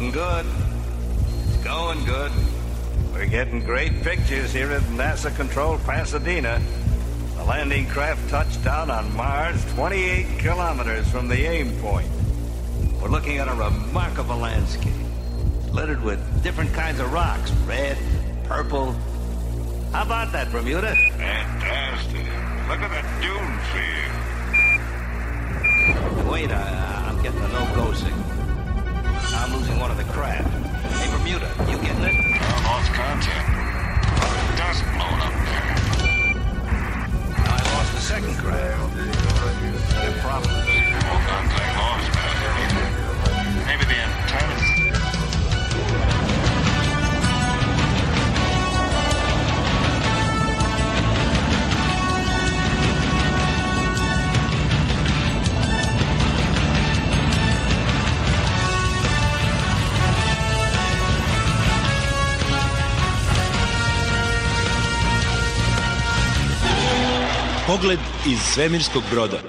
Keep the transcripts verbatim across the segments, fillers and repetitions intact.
Looking good. It's going good. We're getting great pictures here at NASA controlled Pasadena. The landing craft touched down on Mars twenty-eight kilometers from the aim point. We're looking at a remarkable landscape, littered with different kinds of rocks, red, purple. How about that, Bermuda? Fantastic. Look at the dune field. Wait, I, I'm getting a no-go signal. I'm losing one of the craft. Hey, Bermuda, you getting it? I lost contact. Dust blowing up there. I lost the second craft. Your problem. Well, contact lost, man. Maybe the antennas. Pogled iz svemirskog broda.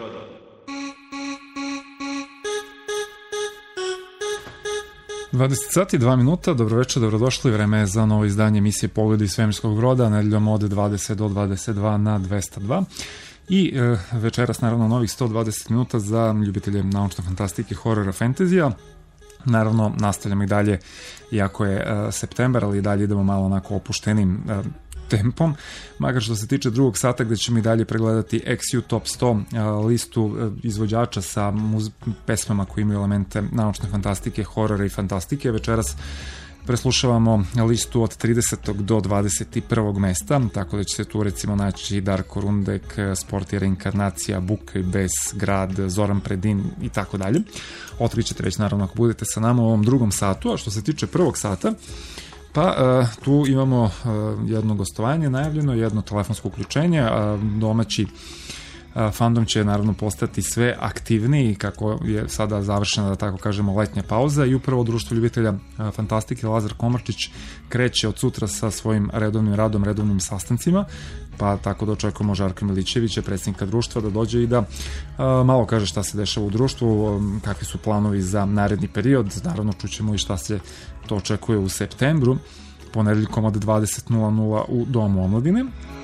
dvadeset sati i dva minuta, dobroveče, dobrodošli, vreme je za novo izdanje emisije Pogled iz svemirskog broda, nedeljom od dvadeset do dvadeset dva na dvesta dva i e, večeras naravno novih sto dvadeset minuta za ljubitelje naučne fantastike, horora, fantazija. Naravno, nastavljamo i dalje, iako je e, septembar, ali i dalje idemo malo onako opuštenim e, tempom, makar što se tiče drugog sata gde ćemo i dalje pregledati X U Top sto listu izvođača sa muz- pesmama koji imaju elemente naučne fantastike, horora i fantastike. Večeras preslušavamo listu od tridesetog do dvadeset prvog mesta, tako da će se tu recimo naći Darko Rundek, Sport i reinkarnacija, Buka i bes, Grad, Zoran Predin i tako dalje. Otkrićete već naravno ako budete sa nama u ovom drugom satu, a što se tiče prvog sata, pa uh, tu imamo uh, jedno gostovanje najavljeno, jedno telefonsko uključenje, uh, domaći uh, fandom će naravno postati sve aktivniji kako je sada završena, da tako kažemo, letnja pauza i upravo Društvo ljubitelja uh, fantastike Lazar Komarčić kreće od sutra sa svojim redovnim radom, redovnim sastancima, pa tako da očekujemo Žarka Milićevića, predsjednika društva, da dođe i da uh, malo kaže šta se dešava u društvu, um, kakvi su planovi za naredni period. Naravno čućemo i šta se to očekuje u septembru, ponedeljkom od dvadeset nula nula u Domu omladine.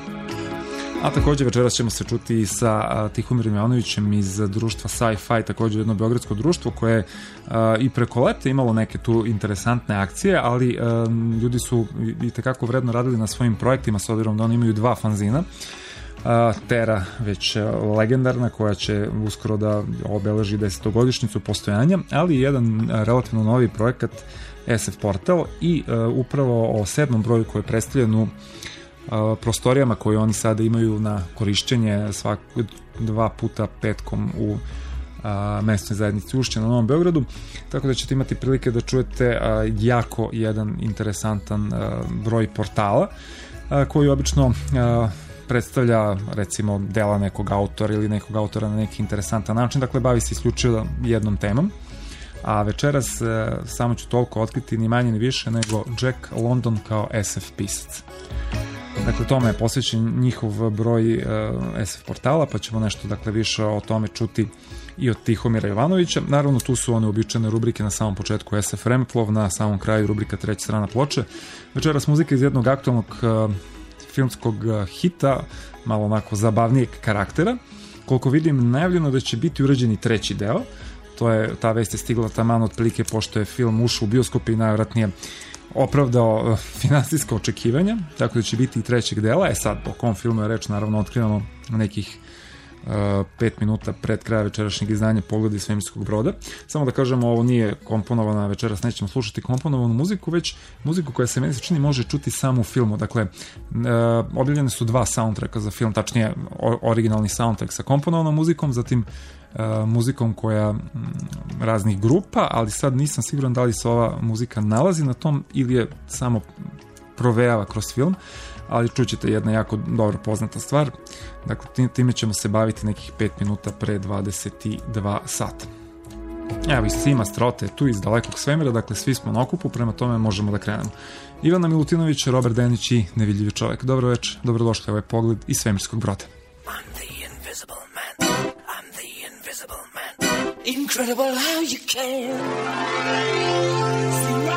A takođe večeras ćemo se čuti i sa a, Tihomirom Jovanovićem iz društva Sci-Fi, takođe jedno beogradsko društvo koje je a, i preko leta imalo neke tu interesantne akcije, ali a, ljudi su i tekako vredno radili na svojim projektima, s obzirom da oni imaju dva fanzina. A, Tera, već legendarna, koja će uskoro da obeleži desetogodišnjicu postojanja, ali jedan a, relativno novi projekat S F Portal i a, upravo o sedmom broju koji je predstavljen u a, prostorijama koje oni sada imaju na korišćenje svak, dva puta petkom u a, mesnoj zajednici Ušće na Novom Beogradu, tako da ćete imati prilike da čujete a, jako jedan interesantan a, broj portala a, koji obično a, predstavlja recimo dela nekog autora ili nekog autora na neki interesantan način, dakle bavi se isključivo jednom temom. A večeras e, samo ću toliko otkriti, ni manje ni više nego Jack London kao S F pisac. Dakle, tome je posvećen njihov broj e, S F portala, pa ćemo nešto dakle više o tome čuti i od Tihomira Jovanovića. Naravno, tu su one uobičajene rubrike na samom početku S F Remeplov, na samom kraju rubrika Treća strana ploče. Večeras muzika iz jednog aktualnog e, filmskog hita, malo onako zabavnijeg karaktera. Koliko vidim, najavljeno da će biti urađen i treći deo. To je, ta vest je stigla taman otprilike pošto je film ušao u bioskope i najvratnije opravdao uh, finansijska očekivanja, tako da će biti i trećeg dela. E sad, o kom filmu je reč, naravno otkrivamo nekih uh, pet minuta pred kraja večerašnjeg izdanja Pogled iz svemirskog broda. Samo da kažemo, ovo nije komponovana, večeras nećemo slušati komponovanu muziku, već muziku koja se meni se čini može čuti samo u filmu. Dakle, uh, objavljene su dva soundtracka za film, tačnije originalni soundtrack sa komponovanom muzikom, zatim Uh, muzikom koja m, raznih grupa, ali sad nisam siguran da li se ova muzika nalazi na tom ili je samo provejava kroz film, ali čućete jedna jako dobro poznata stvar. Dakle, time ćemo se baviti nekih pet minuta pre dvadeset dva sata. Evo, i Sima Strote tu iz dalekog svemira, dakle svi smo na okupu, prema tome možemo da krenemo. Ivana Milutinović, Robert Denić i Nevidljivi čovek. Dobro večer, dobrodošli, ovo je Pogled iz svemirskog broda. I'm the invisible man. I'm the invisible man. Incredible how you can see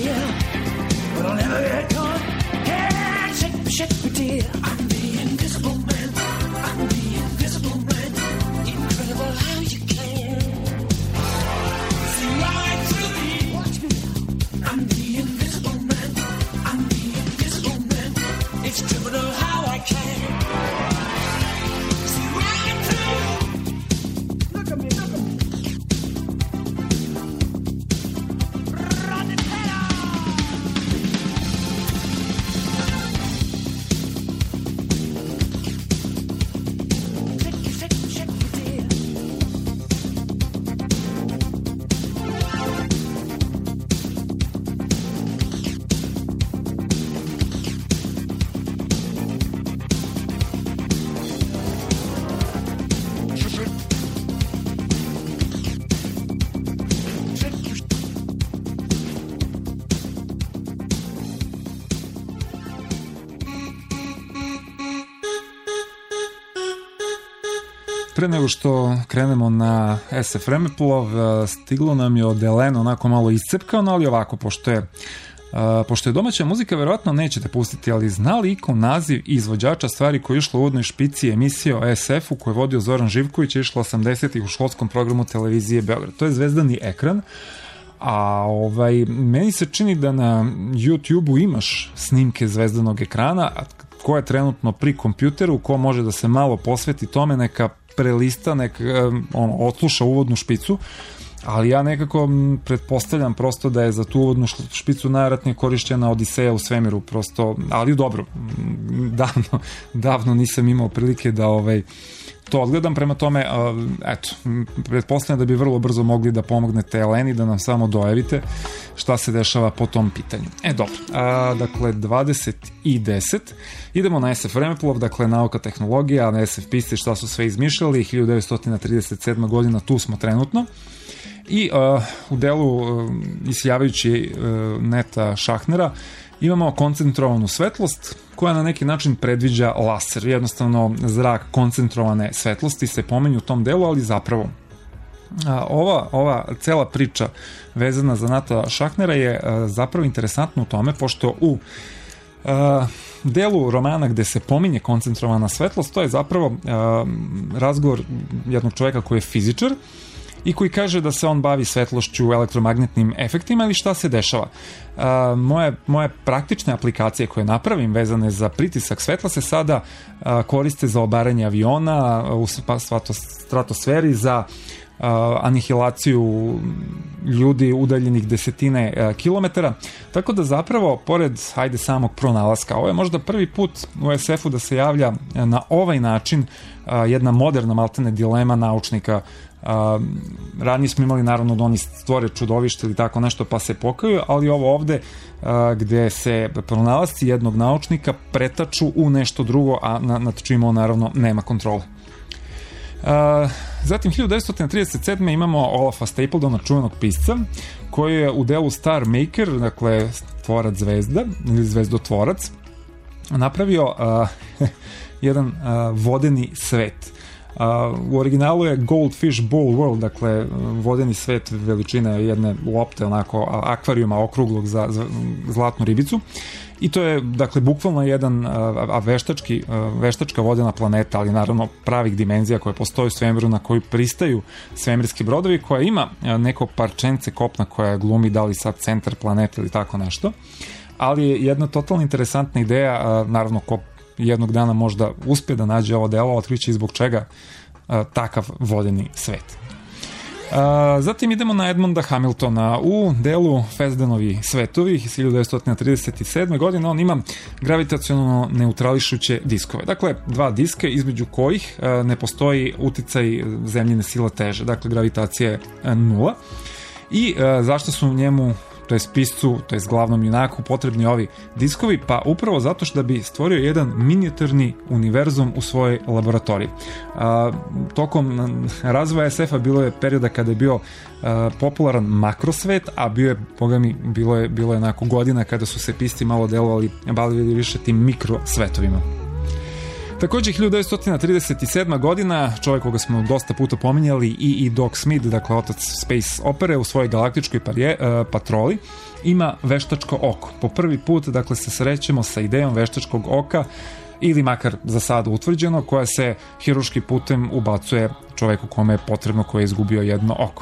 dear, but I'll never get caught. Yeah, shake me, shake me, dear. I'm the invisible man. I'm the invisible man. Incredible how you can see right through me. Watch me. I'm the invisible man. I'm the invisible man. It's criminal how I can see right through. Look at me, look at me. Pre nego što krenemo na es ef Vremeplov, stiglo nam je od Elena onako malo iscepkano, ali ovako, pošto je, uh, pošto je domaća muzika, verovatno nećete pustiti, ali zna li iko naziv izvođača stvari koja je išla u uvodnoj špici emisije o es efu koju je vodio Zoran Živković, je išla osamdesetih u školskom programu televizije Beograd. To je Zvezdani ekran. A ovaj, meni se čini da na YouTube-u imaš snimke Zvezdanog ekrana, ko je trenutno pri kompjuteru, ko može da se malo posveti tome, neka prelista, nek ono, odsluša uvodnu špicu, ali ja nekako pretpostavljam prosto da je za tu uvodnu špicu najvjerojatnije korišćena Odiseja u svemiru, prosto, ali dobro, davno, davno nisam imao prilike da ovaj, to odgledam, prema tome, eto, pretpostavljam da bi vrlo brzo mogli da pomognete Eleni, da nam samo dojavite šta se dešava po tom pitanju. E, dobro, a, dakle, dvadeset i deset, idemo na es ef Vremeplov, dakle, nauka, tehnologija, na es ef pisci šta su sve izmišljali, hiljadu devetsto trideset sedma godina, tu smo trenutno. I uh, u delu uh, isjavajući uh, Neta Šahnera imamo koncentrovanu svetlost koja na neki način predviđa laser. Jednostavno zrak koncentrovane svetlosti se pomenju u tom delu, ali zapravo a, ova, ova cela priča vezana za Neta Šahnera je a, zapravo interesantna u tome, pošto u a, delu romana gde se pominje koncentrovana svetlost, to je zapravo a, razgovor jednog čoveka koji je fizičar i koji kaže da se on bavi svetlošću, elektromagnetnim efektima, ili šta se dešava. Uh, moje, moje praktične aplikacije koje napravim vezane za pritisak svetla se sada uh, koriste za obaranje aviona u stratosferi, za uh, anihilaciju ljudi udaljenih desetine uh, kilometara, tako da zapravo, pored, hajde, samog pronalaska, ovo je možda prvi put u es efu da se javlja na ovaj način uh, jedna moderna maltene dilema naučnika. Uh, ranije smo imali naravno da oni stvore čudovište ili tako nešto pa se pokaju, ali ovo ovde uh, gde se pronalasci jednog naučnika pretaču u nešto drugo, a na, nad čim on naravno nema kontrole. Uh, zatim hiljadu devetsto trideset sedme imamo Olafa Stapledona, čuvenog pisca, koji je u delu Star Maker, dakle tvorac zvezda ili zvezdotvorac, napravio uh, jedan uh, vodeni svet. Uh, u originalu je Goldfish Bowl World, dakle vodeni svet veličine jedne lopte, onako akvarijuma okruglog za, za zlatnu ribicu, i to je dakle bukvalno jedan a, veštački, a, veštačka vodena planeta, ali naravno pravih dimenzija koja postoji u svemiru, na koju pristaju svemirski brodovi, koja ima a, neko parčence kopna koja glumi da li sad centar planete ili tako nešto, ali je jedna totalno interesantna ideja, a, naravno ko jednog dana možda uspe da nađe ovo delo, otkriće i zbog čega a, takav vodeni svet. A, zatim idemo na Edmonda Hamiltona. U delu Fesdenovi svetovi iz hiljadu devetsto trideset sedme. godine on ima gravitacionalno neutrališuće diskove. Dakle, dva diska između kojih a, ne postoji uticaj zemljine sile teže. Dakle, gravitacija je a, nula. I a, zašto su njemu, to je piscu, to je glavnom junaku, potrebni ovi diskovi? Pa upravo zato što da bi stvorio jedan minijaturni univerzum u svojoj laboratoriji. A, tokom razvoja es efa bilo je perioda kada je bio a, popularan makrosvet, a bio je, boga mi, bilo je, bilo je onako godina kada su se pisci malo delovali, bavili više tim mikrosvetovima. Takođe, hiljadu devetsto trideset sedma. godina, čovjek koga smo dosta puta pominjali, i i Doc Smith, dakle otac space opere, u svojoj galaktičkoj parje, uh, patroli, ima veštačko oko. Po prvi put, dakle, se srećemo sa idejom veštačkog oka, ili makar za sada utvrđeno, koja se hiruški putem ubacuje čoveku kome je potrebno, koji je izgubio jedno oko.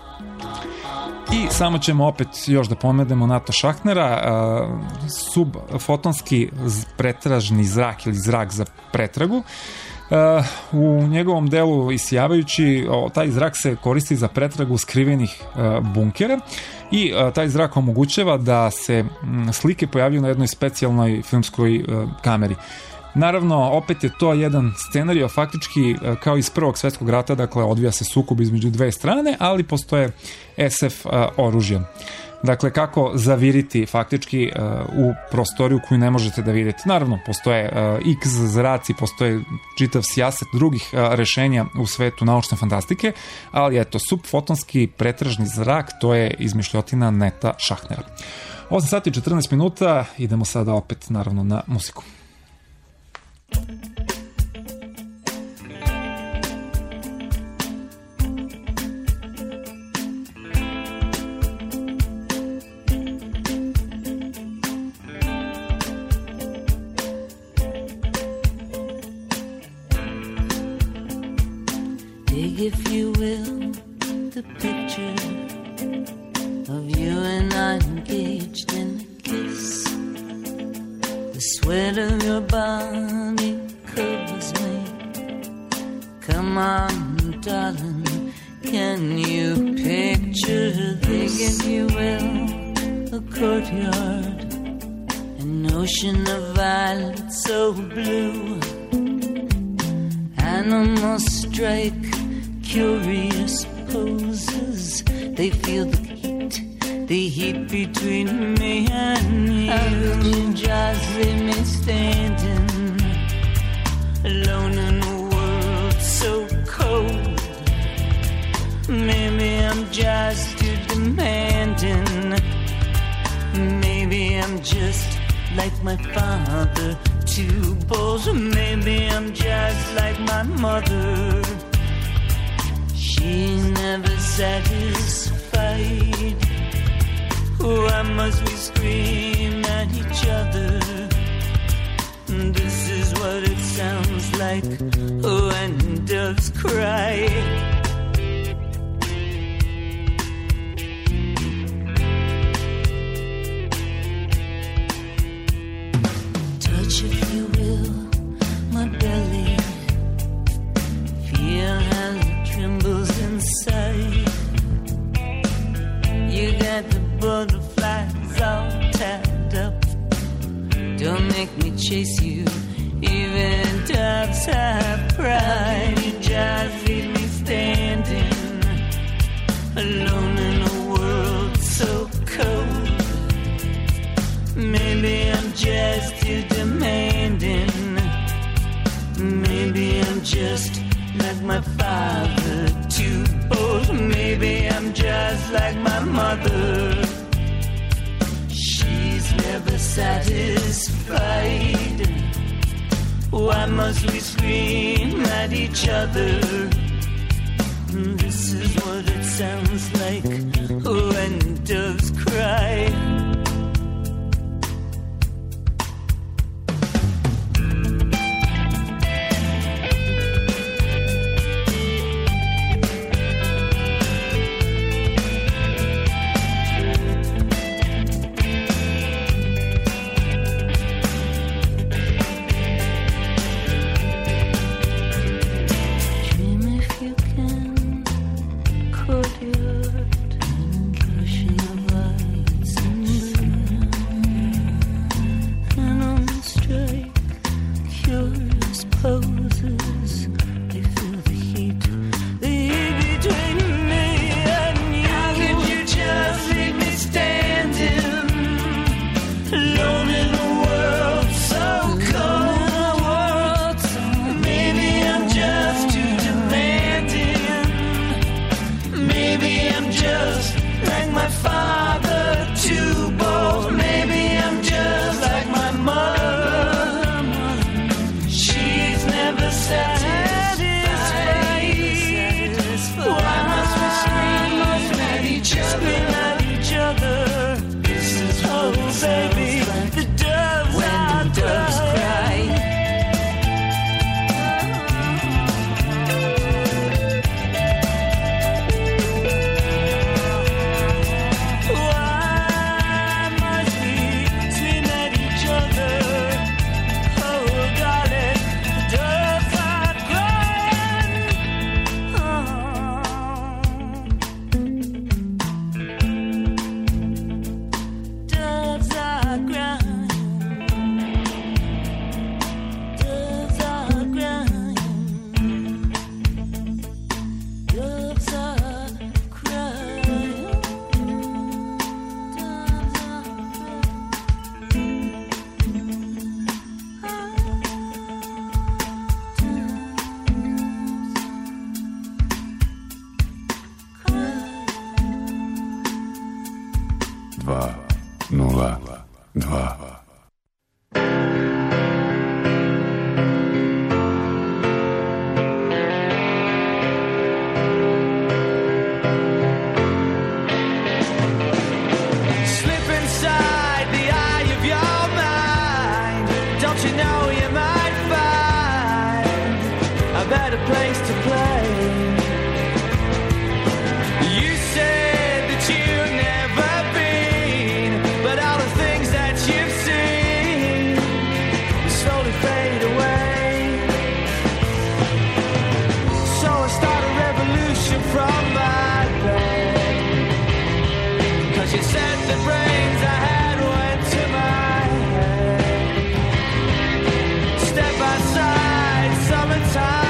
I samo ćemo opet još da pomenemo Nato Šahnera, uh, subfotonski pretražni zrak ili zrak za pretragu. Uh, u njegovom delu isijavajući, o, taj zrak se koristi za pretragu skrivenih uh, bunkera i uh, taj zrak omogućava da se m, slike pojavljaju na jednoj specijalnoj filmskoj uh, kameri. Naravno, opet je to jedan scenario, faktički kao iz Prvog svetskog rata, dakle odvija se sukob između dve strane, ali postoje es ef uh, oružje. Dakle, kako zaviriti faktički uh, u prostoriju koju ne možete da vidite. Naravno, postoje uh, X zraci, postoje čitav sijaset drugih uh, rešenja u svetu naučne fantastike, ali eto, subfotonski pretražni zrak, to je izmišljotina Neta Šahnera. osam sati i četrnaest minuta, idemo sada opet naravno na muziku. Dig, if you will, the picture of you and I engaged in a kiss. The sweat of your body covers me. Come on, darling, can you picture this? If you will, a courtyard, an ocean of violets so blue. Animals strike curious poses. They feel the heat, the heat between me and you. How could you just leave me standing alone in a world so cold? Maybe I'm just too demanding. Maybe I'm just like my father, too bold. Maybe I'm just like my mother. She's never satisfied. Why must we scream at each other? This is what it sounds like when doves cry. Touch, if you will, my belly. Feel how it trembles inside. You got the butterflies all tied up. Don't make me chase you, even doves have pride. You just leave me standing alone in a world so cold. Maybe I'm just too demanding. Maybe I'm just like my father, too bold. Maybe I'm just like my mother. She's never satisfied. Why must we scream at each other? This is what it sounds like when doves cry. Dream if you can, courtyard and dva nula dva. Place to play. You said that you've never been, but all the things that you've seen slowly fade away. So I start a revolution from my bed, 'cause you said the brains I had went to my head. Step outside, summertime.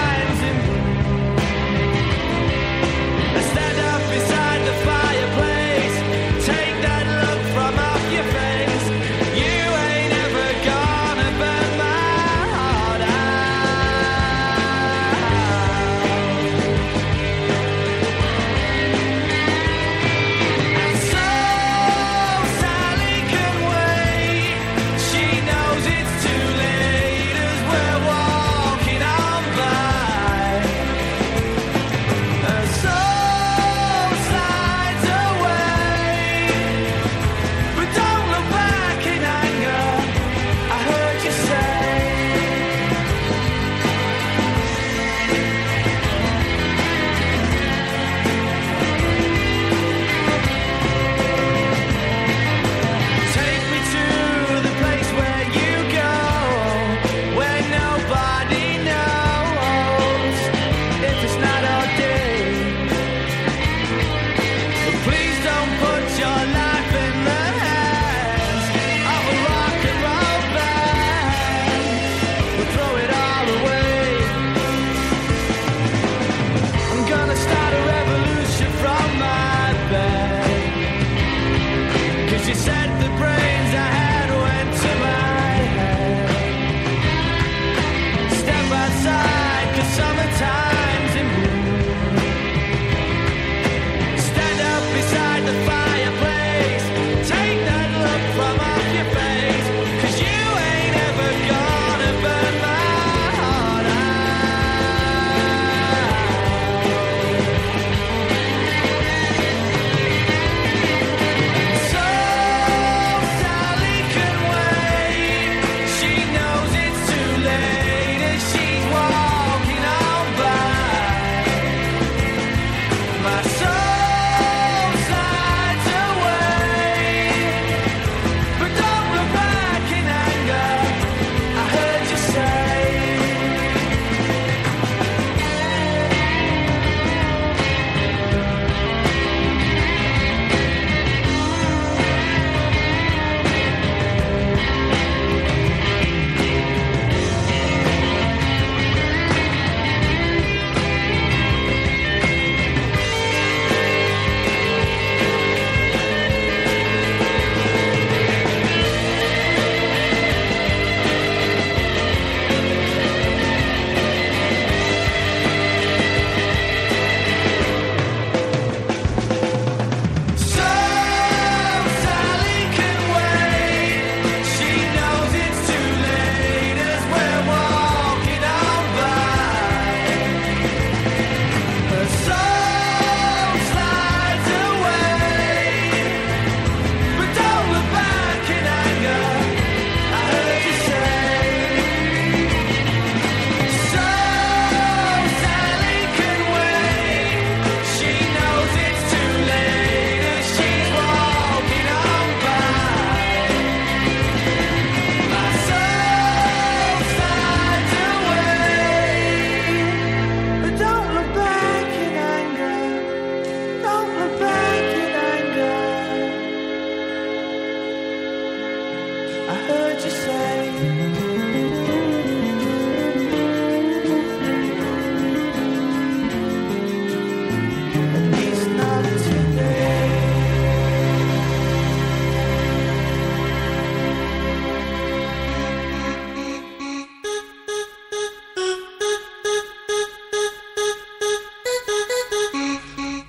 So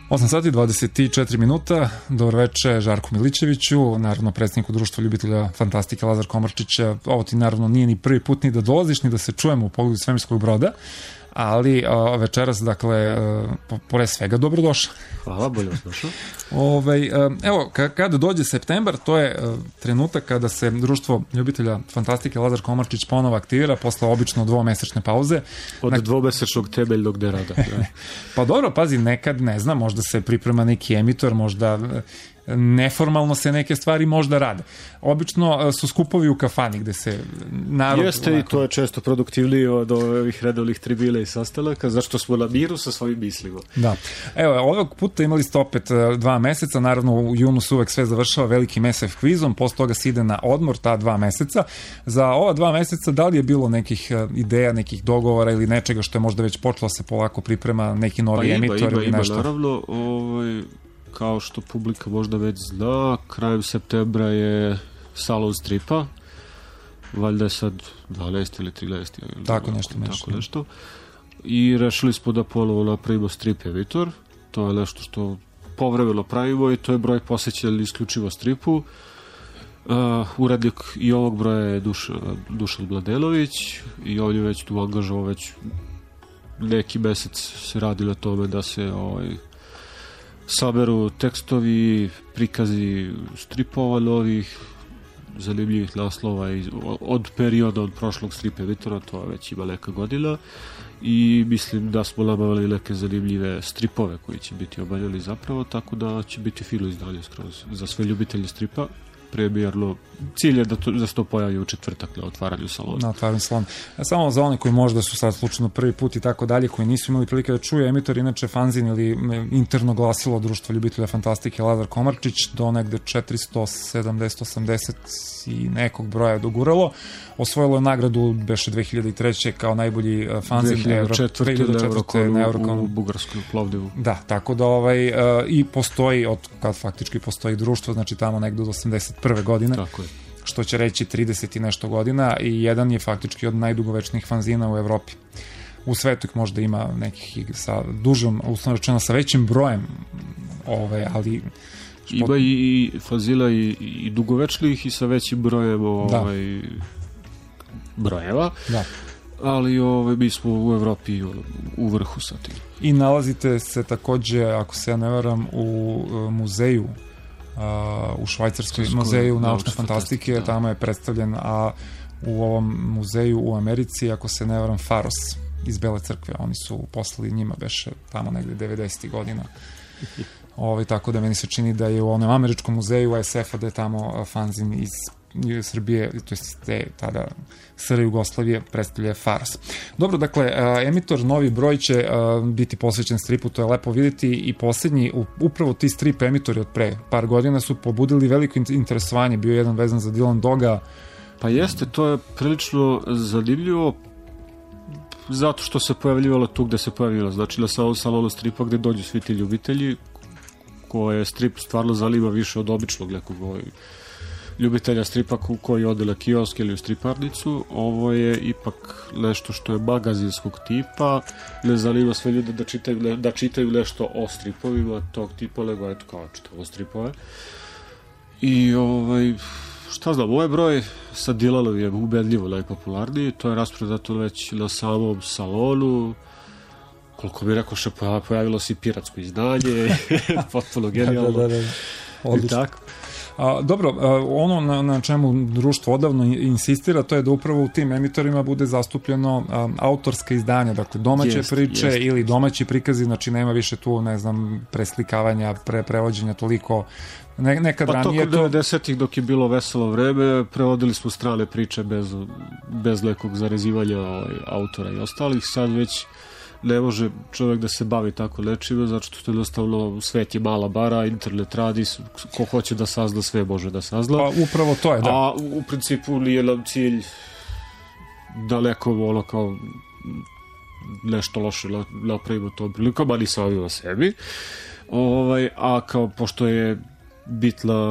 osam sati dvadeset četiri minuta, dobro veče Žarku Milićeviću, naravno predsjedniku društva ljubitelja fantastike Lazar Komarčića. Ovo ti naravno nije ni prvi put ni da dolaziš, ni da se čujemo u Pogledu svemirskog broda, ali a, večeras, dakle, a, po, pored svega, dobrodošao. Hvala, bolje vas došao. Ovaj, a, evo, ka, kada dođe septembar, to je a, trenutak kada se društvo ljubitelja fantastike Lazar Komarčić ponovo aktivira posle obično dvomesečne pauze. Od Na... dvomesečnog temeljnog derada. Pa dobro, pazi, nekad, ne znam, možda se priprema neki emitor, možda neformalno se neke stvari možda rade. Obično su skupovi u kafani gde se narod... Jeste ovako... i to je često produktivnije od ovih redovnih tribila i sastanaka, zašto smo na miru sa svojim mislima. Da. Evo, ovog puta imali ste opet dva meseca, naravno u junu se uvek sve završava velikim es ef kvizom, posle toga se ide na odmor ta dva meseca. Za ova dva meseca da li je bilo nekih ideja, nekih dogovora ili nečega što je možda već počelo se polako priprema, neki novi pa emitor ima, ili ima, nešto? Ima, naravno, ovaj... kao što publika možda već zna, krajem septembra je salon stripa, valjda je sad dvanaesti ili trinaesti ili tako nešto, tako nešto. nešto. I rešili smo da ponovo napravimo strip emitor. To je nešto što povremeno pravimo i to je broj posjećanja isključivo stripu. Uh, urednik i ovog broja je Duš, Dušan Mladenović i on je već tu angažao, već neki mesec se radi na tome da se ovaj saberu tekstovi, prikazi stripova novih, zanimljivih naslova iz, od perioda od prošlog strip editora, to već ima neka godina i mislim da smo nabavili neke zanimljive stripove koji će biti obavljali zapravo, tako da će biti fino izdanje skroz za sve ljubitelje stripa. Premijerno, cilj je da, to, da se to pojavi u četvrtak na otvaranju salona. Na otvaranju salona. A samo za one koji možda su sad slučajno prvi put i tako dalje, koji nisu imali prilike da čuje, emitor inače fanzin ili interno glasilo društva ljubitelja fantastike Lazar Komarčić do negde četiristo sedamdeset osamdeset i nekog broja doguralo. Osvojilo je nagradu beše dve hiljade treće kao najbolji fanzin dve hiljade četvrte na Eurokonu u Bugarskoj Plovdivu. Da, tako da ovaj, uh, i postoji, od kad faktički postoji društvo, znači tamo negde od osamdeset prve godine. Tako je. Što će reći trideset i nešto godina i jedan je faktički od najdugovečnijih fanzina u Evropi. U svetu ih možda ima nekih sa dužom, uslovno rečeno sa većim brojem, ovaj, ali... Špot... Ima i, i fanzina i, i dugovečnih i sa većim brojem ovaj, brojeva. Da. Ali ovaj, mi smo u Evropi u vrhu sa tim. I nalazite se takođe, ako se ja ne varam, u muzeju u Švajcarskoj muzeju naučne fantastike, da. Tamo je predstavljen, a u ovom muzeju u Americi, ako se ne varam, Faros iz Bele crkve, oni su poslali njima beše tamo negde devedesetih godina. Ovaj, tako da meni se čini da je u onom američkom muzeju es ef-a da je tamo fanzin iz Srbije, to je te tada es er Jugoslavije, predstavlja Faros. Dobro, dakle, emitor novi broj će biti posvećen stripu, to je lepo vidjeti i posljednji, upravo ti strip emitori od pre par godina su pobudili veliko interesovanje, bio jedan vezan za Dylan Doga. Pa jeste, to je prilično zanimljivo zato što se pojavljivalo tu gde se pojavljivalo, znači na samom salonu stripa gde dođu svi ti ljubitelji koje strip stvarno zanima više od običnog nekog ovaj ljubitelja stripa koji ode na kiosk ili u striparnicu. Ovo je ipak nešto što je magazinskog tipa, ne zanima sve ljude da čitaju, da čitaju nešto o stripovima tog tipa, nego eto kao čitavo stripove. I ovaj, šta znam, ovaj broj sa Dylanom je ubedljivo najpopularniji, to je rasprodato već na samom salonu, koliko bi rekao še pojavilo se i piratsko izdanje, potpuno genijalno. Da, da, da, da. Odlično. I tako. A, dobro, a, ono na, na čemu društvo odavno insistira, to je da upravo u tim emitorima bude zastupljeno a, autorska izdanja, dakle domaće jest, priče jest. Ili domaći prikazi, znači nema više tu, ne znam, preslikavanja, pre, prevođenja toliko. Ne, nekad pa ranije to... devedesetih dok je bilo veselo vreme, prevodili smo strane priče bez, bez nekog zarezivanja ovaj, autora i ostalih, sad već ne može čovjek da se bavi tako nečime, zato što jednostavno svet je mala bara, internet radi, ko hoće da sazna, sve može da sazna. Pa upravo to je, da. A u principu nije nam cilj da nekom ono kao nešto loše napravimo tom prilikom, a ni samima sebi. Ovaj, a kao pošto je bitna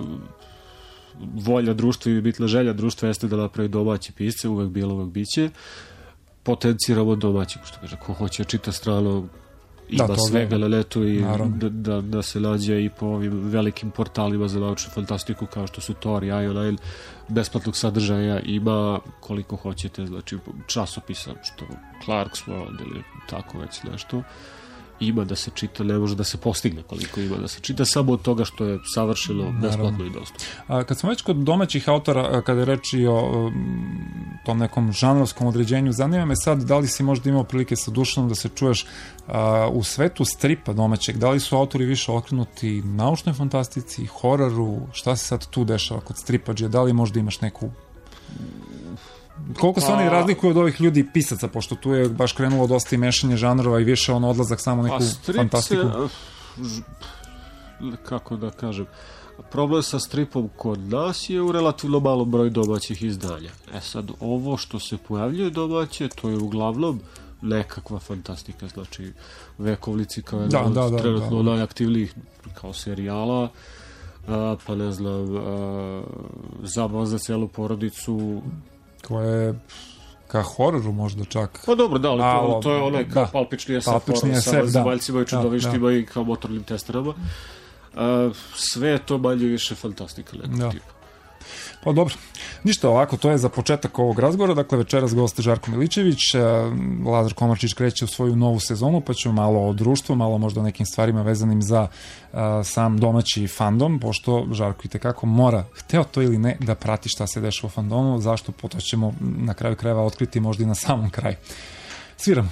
volja društva i bitna želja društva jeste da napravi domaće pisce, uvek bilo, uvek biće, potenciramo domaći, što kaže, ko hoće čita strano, ima Da, to svega da. na netu i Naravno. da, da, da se nađe i po ovim velikim portalima za naučnu fantastiku kao što su Tor i Ionine. Besplatnog sadržaja ima koliko hoćete, znači časopisa što Clark's World ili tako već nešto ima da se čita, ne može da se postigne koliko ima da se čita, samo od toga što je savršeno besplatno i dostupno. A kad smo već kod domaćih autora, kada je reč i o um, tom nekom žanrovskom određenju, zanima me sad da li si možda imao prilike sa Dušanom da se čuješ a, u svetu stripa domaćeg, da li su autori više okrenuti naučnoj fantastici, hororu, šta se sad tu dešava kod stripađe, da li možda imaš neku koliko se oni razlikuju od ovih ljudi pisaca, pošto tu je baš krenulo dosta i mešanje žanrova i više on odlazak samo neku pa, fantastiku. Se, kako da kažem, problem sa stripom kod nas je u relativno malom broju domaćih izdanja. E sad, ovo što se pojavljuje domaće, to je uglavnom nekakva fantastika, znači Vekovlici kao je da, da, da, trenutno da. najaktivnijih kao serijala, a, pa ne znam, a, Zabava za celu porodicu, koja je ka hororu možda čak. Pa dobro, da, ali to, A, to je onaj da. palpični S F Palpični horor S F, sa da. zemaljcima i čudovištima Da, da. i kao motornim testerama. Uh, sve je to manje više fantastika nekog Da. tipa. Pa dobro, ništa ovako, to je za početak ovog razgovora, dakle večeras goste Žarko Milićević, eh, Lazar Komarčić kreće u svoju novu sezonu, pa ćemo malo o društvu, malo možda o nekim stvarima vezanim za eh, sam domaći fandom, pošto Žarko i tekako mora, hteo to ili ne, da prati šta se dešava u fandomu, zašto, po to ćemo na kraju krajeva otkriti možda i na samom kraju. Sviram.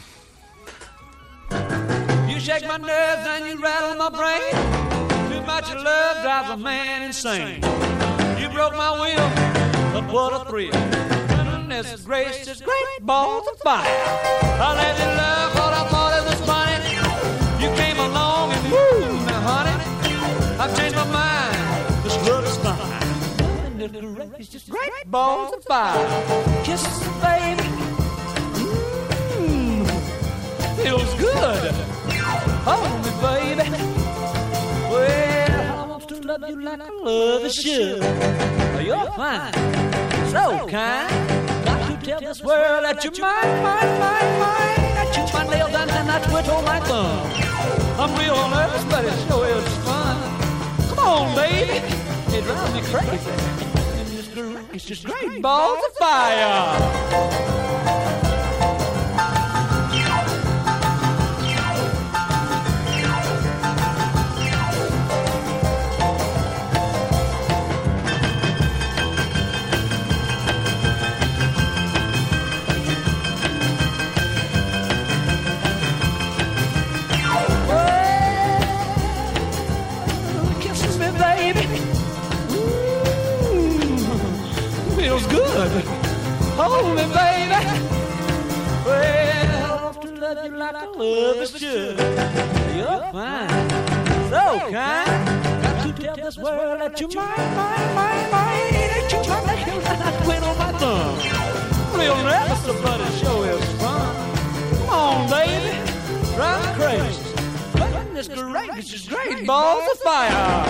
You shake my nerves and you rattle my brain. Too much of love drives a man insane. You broke my will, but what a thrill. Goodness gracious, great balls of fire. I let you love what I thought it was funny. You came along and woo, now honey, I've changed my mind. This love is fine. Goodness gracious, great balls of fire. Kisses, baby. Mmm, feels good. Hold me, baby. Well, I want to love you like I love a should. You're fine, so kind. Got to tell this world that you're mine, mine, mine, mine. I chew my nails and then I twiddle my thumb. I'm real nervous, but it sure is fun. Come on, baby, it drives me crazy. It's just great balls of fire. Hold me, baby. Well, I want to love you like I love is should. You're fine, so kind. Got to tell this world that you're mine, mine, mine, mine. That you're my nails and I twin on my thumb. Real nervous, but it sure is fun. Come on, baby, drive me crazy. Goodness gracious, great balls of fire.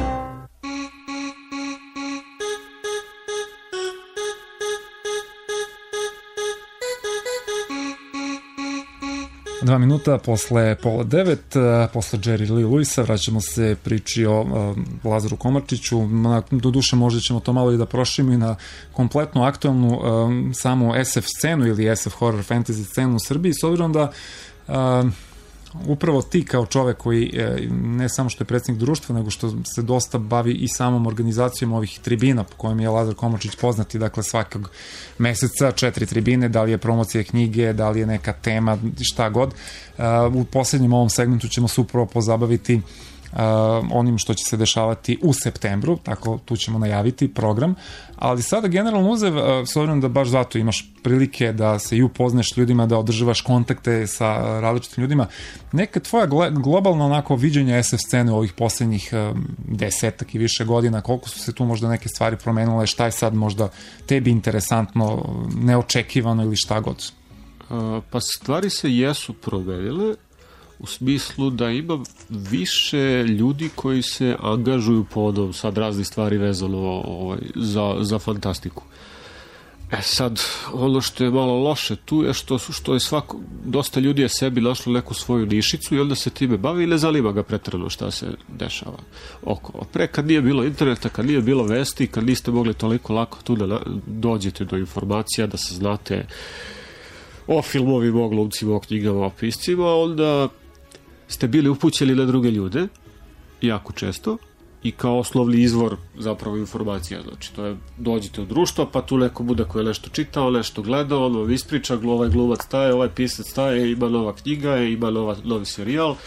Dva minuta posle pola devet, posle Jerry Lee Lewisa, vraćamo se priči o uh, Lazaru Komarčiću. Do duše možda ćemo to malo i da proširimo i na kompletnu aktualnu um, samu S F scenu ili S F horror fantasy scenu u Srbiji, s obzirom da uh, upravo ti kao čovek koji ne samo što je predsjednik društva, nego što se dosta bavi i samom organizacijom ovih tribina po kojem je Lazar Komarčić poznati, dakle svakog meseca četiri tribine, da li je promocija knjige, da li je neka tema, šta god. U posljednjem ovom segmentu ćemo se upravo pozabaviti Uh, onim što će se dešavati u septembru, tako tu ćemo najaviti program, ali sada generalno uzev, uh, s obzirom da baš zato imaš prilike da se i upoznaš ljudima, da održavaš kontakte sa uh, različitim ljudima, neka tvoja gle- globalna onako viđenja S F scene u ovih poslednjih uh, desetak i više godina, koliko su se tu možda neke stvari promenile, šta je sad možda tebi interesantno, neočekivano ili šta god? Uh, pa stvari se jesu promenile, u smislu da ima više ljudi koji se angažuju povodom sad raznih stvari vezano ovaj, za, za fantastiku. E sad, ono što je malo loše tu je što, što je svako, dosta ljudi je sebi našlo neku svoju nišicu i onda se time bavi i ne zanima ga pretrano šta se dešava oko. Pre kad nije bilo interneta, kad nije bilo vesti, kad niste mogli toliko lako tu da dođete do informacija, da se znate o filmovima, o glumcima, o knjigama, o piscima, onda ste bili upućeni na druge ljude, jako često, i kao osnovni izvor zapravo informacija. Znači, to je, dođete u društvo, pa tu neko bude koji je nešto čitao, nešto gledao, on vam ispriča, ovaj glumac staje, ovaj pisac staje, ima nova knjiga, ima nova, novi serijal.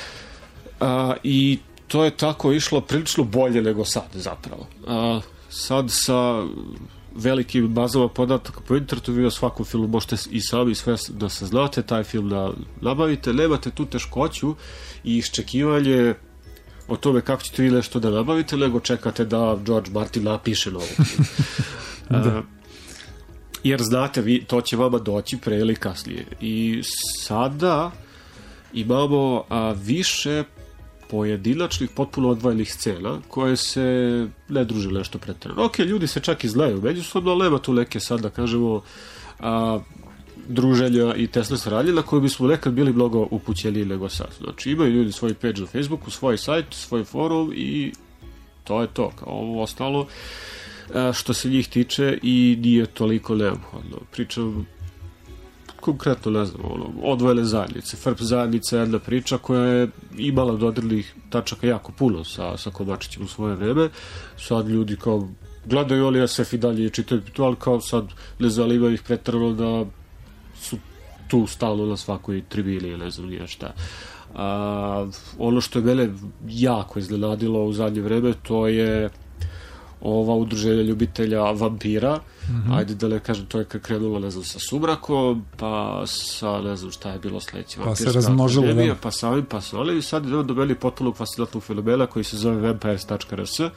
A, I to je tako išlo prilično bolje nego sad, zapravo. A, sad sa velikim bazama podataka po internetu, vi o svakom filmu možete i sami sve da se znate, taj film da nabavite, nemate tu teškoću i iščekivanje o tome kako ćete vi nešto da nabavite, nego čekate da George Martin napiše novu knjigu. uh, jer znate, vi, to će vama doći pre ili kasnije. I sada imamo a, više pojedinačnih, potpuno odvojenih scena koje se ne druže nešto pretjerano. Ok, ljudi se čak i znaju međusobno, ali nema tu neke sad da kažemo a, druženja i tesne saradnje na koje bismo nekad bili mnogo upućeni nego sad. Znači imaju ljudi svoj page na Facebooku, svoj sajt, svoj forum i to je to. Kao ovo ostalo a, što se njih tiče i nije toliko neophodno. Pričam konkretno, ne znam, ono, odvojene zajednice. F R P zajednica je jedna priča koja je imala dodirnih tačaka jako puno sa, sa Kovačićem u svoje vreme. Sad ljudi kao gledaju ali S F i dalje čitaju to, ali kao sad ne zanima ih pretrano da su tu stalno na svakoj tribini ili ne znam nije šta. A, ono što je mene jako iznenadilo u zadnje vreme, to je ova udruženja ljubitelja vampira. Mm-hmm. Ajde da ne kažem, to je kad krenulo, ne znam, sa Sumrakom, pa sa, ne znam šta je bilo sledeće, pa se razmnožilo, da. Pa sa ovim, pa sa ovim, i sad je do meni potpuno fascinantnog fenomena koji se zove vampires dot r s,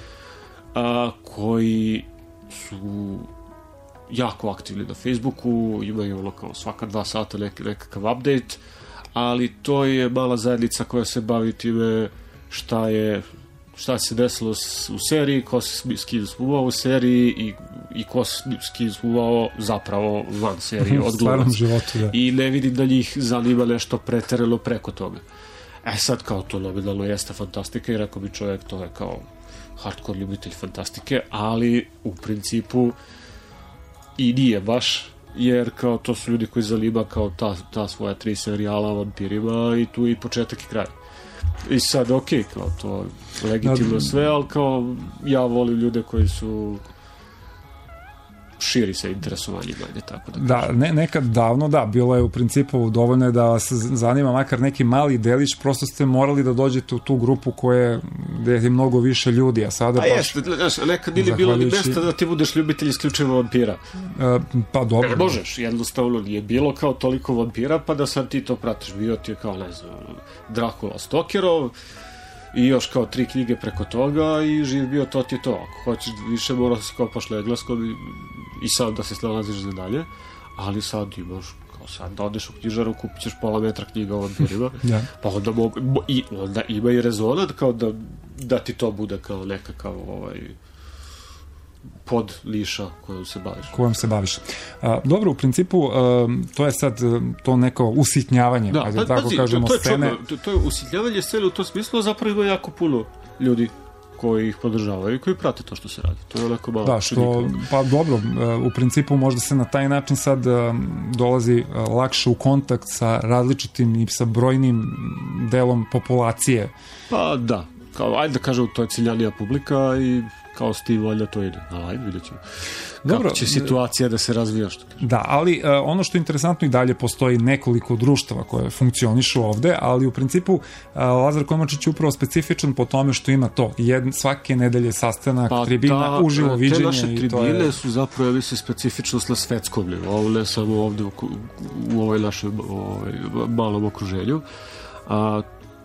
a, koji su jako aktivni na Facebooku, imaju ono kao svaka dva sata nek, nekakav update, ali to je mala zajednica koja se bavi time šta je šta se desilo u seriji, ko se s kim smuvao u seriji i, i ko s kim smuvao zapravo van serije od glumaca. Životu, da. I ne vidim da njih zanima nešto preterano preko toga. E sad kao to nominalno jeste fantastika i rekao bi čovjek to je kao hardcore ljubitelj fantastike, ali u principu i nije baš, jer kao to su ljudi koji zanima kao ta, ta svoja tri serijala o vampirima i tu i početak i kraj. I sad, ok, kao to legitimno sve, ali kao ja volim ljude koji su širi se interesovanjima, ajde tako da kažem. Da, ne, nekad davno, da, bilo je u principu dovoljno da vas zanima makar neki mali delić, prosto ste morali da dođete u tu grupu koje, gde je mnogo više ljudi, a sada a baš... A jeste, nekad ili bilo ni mesta da ti budeš ljubitelj isključivo vampira. Uh, pa dobro. Ne možeš, jednostavno nije bilo kao toliko vampira, pa da sad ti to pratiš. Bio ti je kao, ne znam, Dracula Stokerov, i još kao tri knjige preko toga i živ bio, to ti je to. Ako hoćeš više, mora da se kopaš leglaskom i, i sad da se snalaziš za dalje, ali sad imaš, kao sad da odeš u knjižaru, kupit ćeš pola metra knjiga o vampirima, ja. Pa onda, mogu, i, onda ima i rezonat kao da, da ti to bude kao nekakav ovaj pod liša kojom se baviš. Kojom se baviš. A, dobro, u principu a, to je sad to neko usitnjavanje, da, ajde, tako pazi, kažemo, to, to scene. Je to, to je usitnjavanje scene u tom smislu, zapravo ima jako puno ljudi koji ih podržavaju i koji prate to što se radi. To je onako malo da, što, pa dobro, u principu možda se na taj način sad dolazi lakše u kontakt sa različitim i sa brojnim delom populacije. Pa da, kao, ajde da kažem, to je ciljanija publika i kao s tim valjda to ide. Ali ajde, vidjet ćemo. Dobro, kako će situacija da se razvija, što kažem. Da, ali uh, ono što je interesantno, i dalje postoji nekoliko društava koje funkcionišu ovde, ali u principu uh, Lazar Komačić je upravo specifičan po tome što ima to. Jed, svake nedelje sastanak, pa tribina, ta, uživo viđenje. Te naše tribine je... su zapravo, ja mislim, specifičnost na svetskom nivou, ne samo ovde u, u ovoj našem ovoj, malom okruženju. A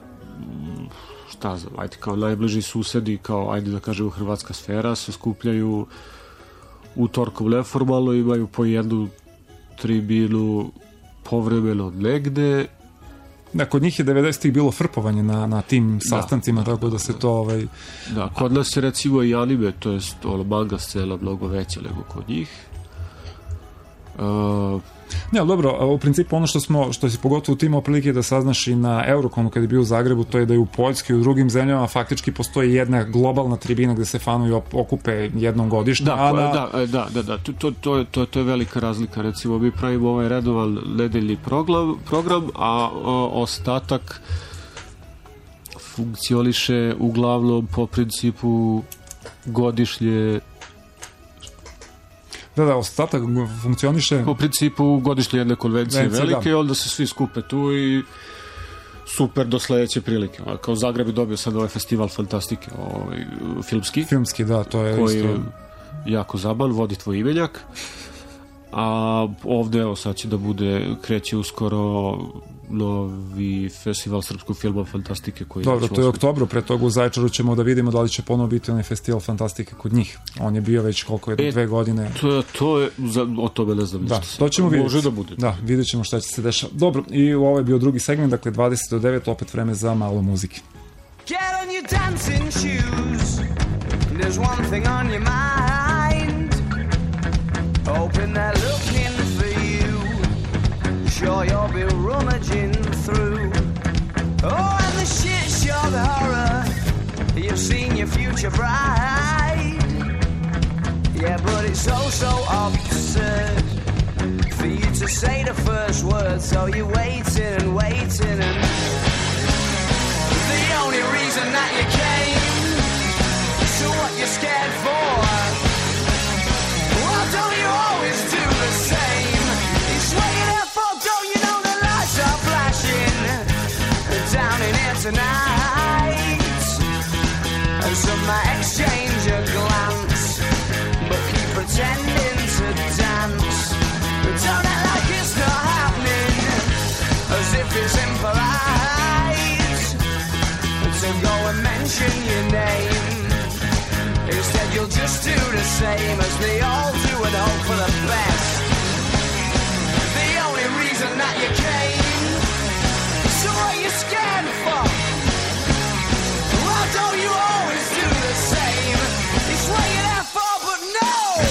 šta znam, ajde, kao najbliži susedi, kao, ajde da kažemo, hrvatska sfera, se skupljaju utorkom neformalno, imaju po jednu tribinu povremeno negde. Da, kod njih je devedesetih bilo frpovanje na, na tim sastancima, da, tako da, da se to... Ovaj... Da, kod nas je recimo i anime, to je ono, manga scena mnogo veća nego kod njih. Uh, Ne, ali dobro, u principu ono što smo, što si pogotovo ti imao prilike da saznaš i na Euroconu kad je bio u Zagrebu, to je da je u Poljskoj i u drugim zemljama faktički postoji jedna globalna tribina gde se fanovi okupe jednom godišnje. Da, a na... da, da, da, da, to, to, to, to, to je velika razlika. Recimo, mi pravimo ovaj redovan nedeljni program, program a o, ostatak funkcioniše uglavnom po principu godišnje. Da, da, ostatak funkcioniše... Po principu godišnje jedne konvencije Vencije, velike, da. onda se svi skupe tu i super do sledeće prilike. Kao Zagreb je dobio sad ovaj festival fantastike, ovaj, filmski. Filmski, da, to je koji isto... je jako zabavan, vodi tvoj imenjak. A ovde, evo, sad će da bude, kreće uskoro novi festival srpskog filma fantastike koji Dobro, to je u osmi. oktobru, pre toga u Zaječaru ćemo da vidimo da li će ponovo biti onaj festival fantastike kod njih. On je bio već koliko je, E, dve godine. To, to je, za, o tome ne znam. Da, ništa. to ćemo vidjeti. Može da bude. Da, vidjet ćemo šta će se dešavati. Dobro, i ovo je bio drugi segment, dakle dvadeset do devet, opet vreme za malo muzike. Get on your dancing shoes. There's one thing on your mind. Hoping they're looking for you. Sure you'll be rummaging through. Oh, and the shit show, the horror. You've seen your future bride. Yeah, but it's oh so absurd for you to say the first word. So you're waiting and waiting and the only reason that you came. So what you scared for? Well, don't you always do the same? You swinging that for, don't you know the lights are flashing down in here tonight? And some might exchange a glance, but keep pretending to dance. But don't act like it's not happening, as if it's impolite to go and mention your name. Instead you'll just do the same as they all do and hope for the best. The only reason that you came. So what you scared for? Well, don't you always do the same? It's what you're there for, but no!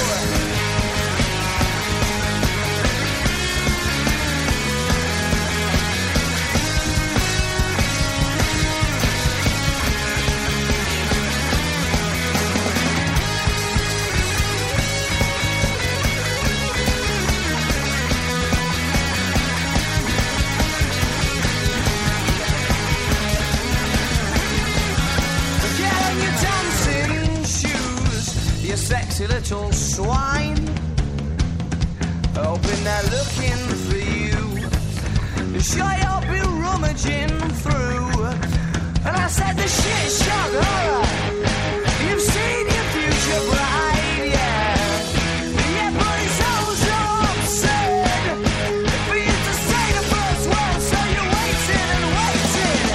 Sexy little swine, hoping they're looking for you. Sure you'll be rummaging through. And I said the shit shock horror. You've seen your future bride, yeah. Yeah, but it's all so absurd for you to say the first word, so you're waiting and waiting.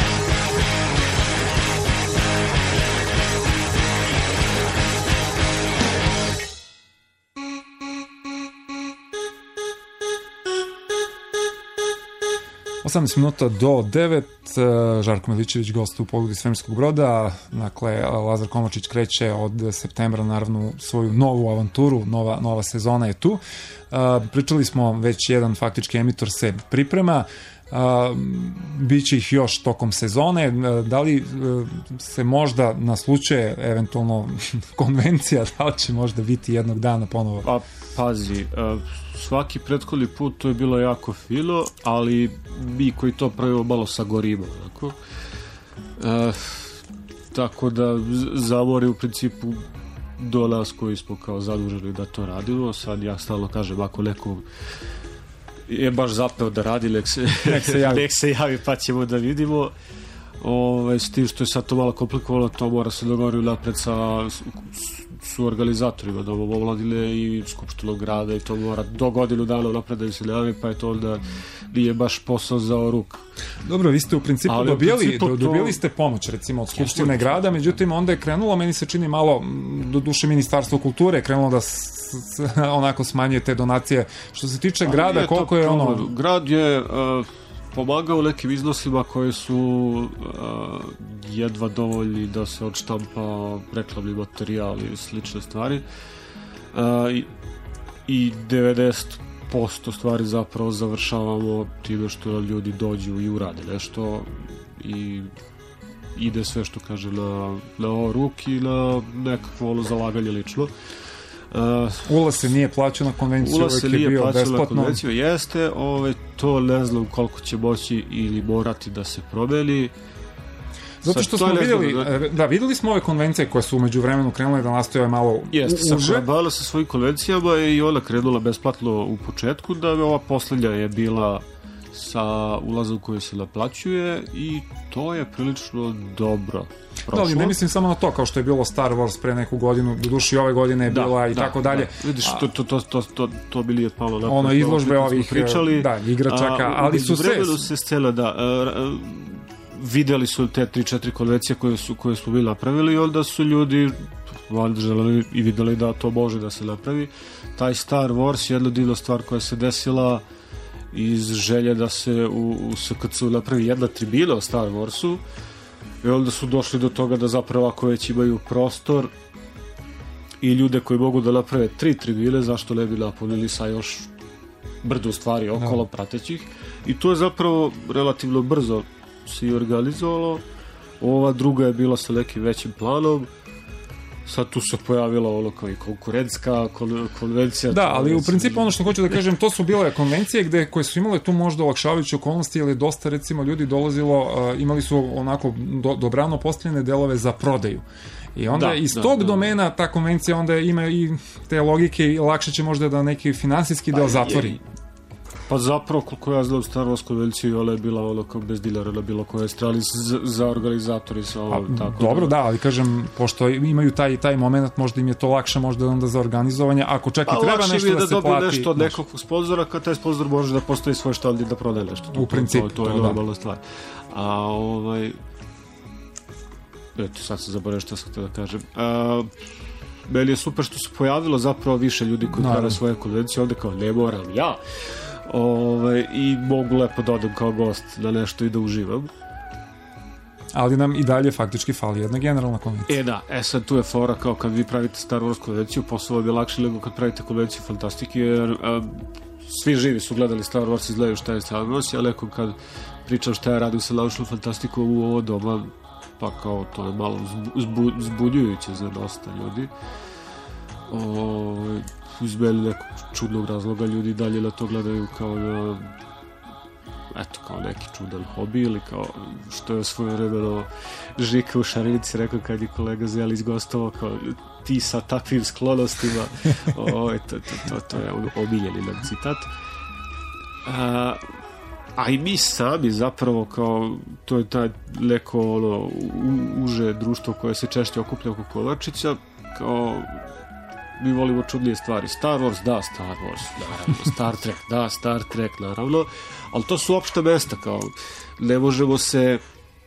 osamnaest minuta do devet, Žarko Milićević gost u Pogledu svemirskog broda. Dakle, Lazar Komačić kreće od septembra naravno svoju novu avanturu, nova, nova sezona je tu. Pričali smo, već jedan faktički emitor se priprema, biće ih još tokom sezone. Da li se možda naslučuje eventualno konvencija, da li će možda biti jednog dana ponovo? Pa, pazi, svaki prethodni put to je bilo jako filo, ali mi koji to pravimo malo sagorimo, tako? E, tako da zavori u principu do nas koji smo kao zaduženi da to radimo. Sad ja stalno kažem, ako neko je baš zapeo da radi, nek se, nek se javi, nek se javi pa ćemo da vidimo. Ove, s tim što je sad to malo komplikovano, to mora se dogovoriti napred sa su organizatorima Domom omladine i Skupštinom grada i to mora do godinu dana napred da se javi, pa je to onda nije baš posao za ruk. Dobro, vi ste u principu ali dobili, u principu to... dobili ste pomoć recimo od Skupštine grada, međutim onda je krenulo, meni se čini malo, do duše Ministarstvo kulture je krenulo da s, s, onako smanjuje te donacije. Što se tiče ali grada, koliko je ono... Problem. Grad je... Uh, pomagao nekim iznosima koji su uh, jedva dovoljni da se odštampa reklamni materijal i slične stvari uh, i, i devedeset posto stvari zapravo završavamo time što ljudi dođu i urade nešto i ide sve što kaže na, na ruk i na nekakvo ono zalaganje lično. Uh, ulaz se nije plaćao na konvenciju, ulaz se uvek je nije bio plaćao na besplatno. konvenciju, jeste, ovaj, to ne znam koliko će moći ili morati da se promeni. Zato što Sad, smo ne vidjeli, znam, da, da, videli smo ove konvencije koje su umeđu vremenu krenule da nastoje malo jeste, uže. sa bala sa svojim konvencijama i ona krenula besplatno u početku, da ova poslednja je bila sa ulazom koji se naplaćuje i to je prilično dobro prošlo. Da, ali ne mislim samo na to, kao što je bilo Star Wars pre neku godinu, do duši ove godine je da, bila i da, tako dalje. Da. Vidiš, to, to, to, to, to, to bi nije palo na ono izložbe ovih pričali, da, igračaka, a, ali su se... se scena, da, a, a, videli su te tri četiri konvencije koje su, koje smo bili napravili i onda su ljudi valjda želeli i videli da to može da se napravi. Taj Star Wars je jedna divna stvar koja se desila iz želje da se u, u S K C napravi jedna tribina o Star Warsu i onda su došli do toga da zapravo ako već imaju prostor i ljude koji mogu da naprave tri tribine, zašto ne bi napunili sa još brdo stvari okolo no. pratećih i to je zapravo relativno brzo se i organizovalo. Ova druga je bila sa nekim većim planom. Sad tu se pojavila ono kao i konkurentska kon, konvencija. Da, ali u principu ono što hoću da kažem, to su bile konvencije gde, koje su imale tu možda olakšavajuće okolnosti, ili dosta recimo ljudi dolazilo, uh, imali su onako do, dobrano postavljene delove za prodaju. I onda da, iz da, tog da, domena ta konvencija onda ima i te logike i lakše će možda da neki finansijski deo zatvori. Je, pa zapravo, koliko ja znam, Star Wars konvenciju, ona je bila ono kao bez dilera na bilo koje strani za, za organizatori sa ovom, tako dobro, da, da, ali kažem, pošto imaju taj, taj moment, možda im je to lakše možda onda za organizovanje, ako čak i treba nešto da, da se plati. Pa lakše je da dobije nešto od nekog sponzora, kad taj sponzor može da postavi svoj štand i da prodaje nešto. U principu, to, to, to je normalna stvar. A ovaj... Eto, sad se zaboravim što sam htio da kažem. A, meni je super što se pojavilo zapravo više ljudi koji prave svoje konvencije, ovde kao ne moram ja. Ove, i mogu lepo da odem kao gost na nešto i da uživam. Ali nam i dalje faktički fali jedna generalna konvencija. E da, e sad tu je fora kao kad vi pravite Star Wars konvenciju, posao je lakše nego kad pravite konvenciju fantastike, jer a, svi živi su gledali Star Wars i znaju šta je Star Wars, ali ako kad pričam šta je radio sa naučnom fantastikom u ovo doba, pa kao to je malo zbu, zbunjujuće za dosta ljudi. O, izbeli nekog čudnog razloga ljudi dalje na to gledaju kao na eto, kao neki čudan hobi ili kao što je svoje vremeno Žika u Šarenici rekao kad je kolega Zelić gostovao kao ti sa takvim sklonostima o, to, to, to, to je omiljeni nam citat. A, a i mi sami zapravo kao to je taj neko ono uže društvo koje se češće okuplja oko Kovačića, kao mi volimo čudnije stvari. Star Wars, da, Star Wars, naravno. Star Trek, da, Star Trek, naravno. Ali to su opšta mesta, kao ne možemo se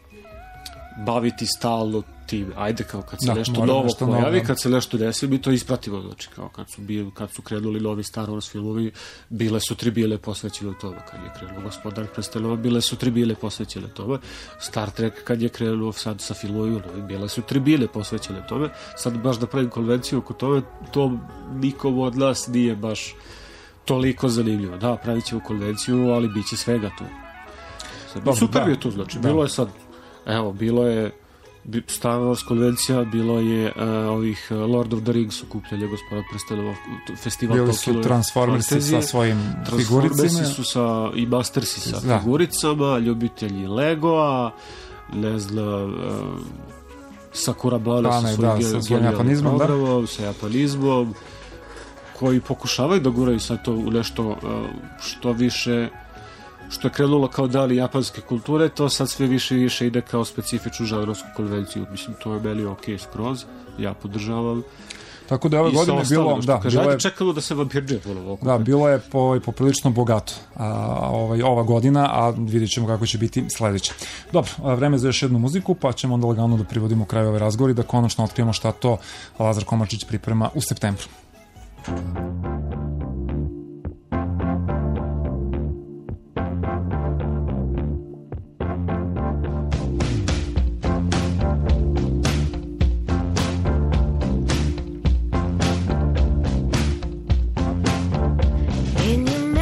baviti stalno tim. Ajde, kao kad se da, nešto novo nešto pojavi, novo. Kad se nešto desi, mi to ispratimo. Znači, kao kad su, bili, kad su krenuli novi Star Wars filmovi, bile su tribile posvećene tome. Kad je krenuo Gospodar prstenova, bile su tribile posvećene tome. Star Trek, kad je krenuo sad sa filmovima, bile su tribile posvećene tome. Sad baš da pravim konvenciju oko tome, to nikom od nas nije baš toliko zanimljivo. Da, pravit ćemo konvenciju, ali bit će svega tu. Sad, dobro, super da, je tu, znači. Da. Bilo je sad, evo, bilo je Star Wars konvencija, bilo je uh, ovih uh, Lord of the Rings okupljanje Gospoda prstenova, festival bili su Transformersi sa svojim figuricama, Transformersi su sa i Mastersi sa da. figuricama, ljubitelji Legoa, ne znam uh, Sakura Bane sa svojim, da, sa svojim japanizmom, programom, da. sa japanizmom, koji pokušavaju da guraju sad to u nešto uh, što više, što je krenulo kao dali japanske kulture, to sad sve više i više ide kao specifičnu žanrovsku konvenciju. Mislim, to je meni ok skroz, ja podržavam. Tako da ove I godine bilo, da, kaže, bilo je, čekalo da se vampirđe ponovo. Da, bilo je po, poprilično bogato a, ovaj, ova godina, a vidjet ćemo kako će biti sledeća. Dobro, vreme za još jednu muziku, pa ćemo onda lagano da privodimo kraj ove razgovor i da konačno otkrijemo šta to Lazar Komarčić priprema u septembru. In your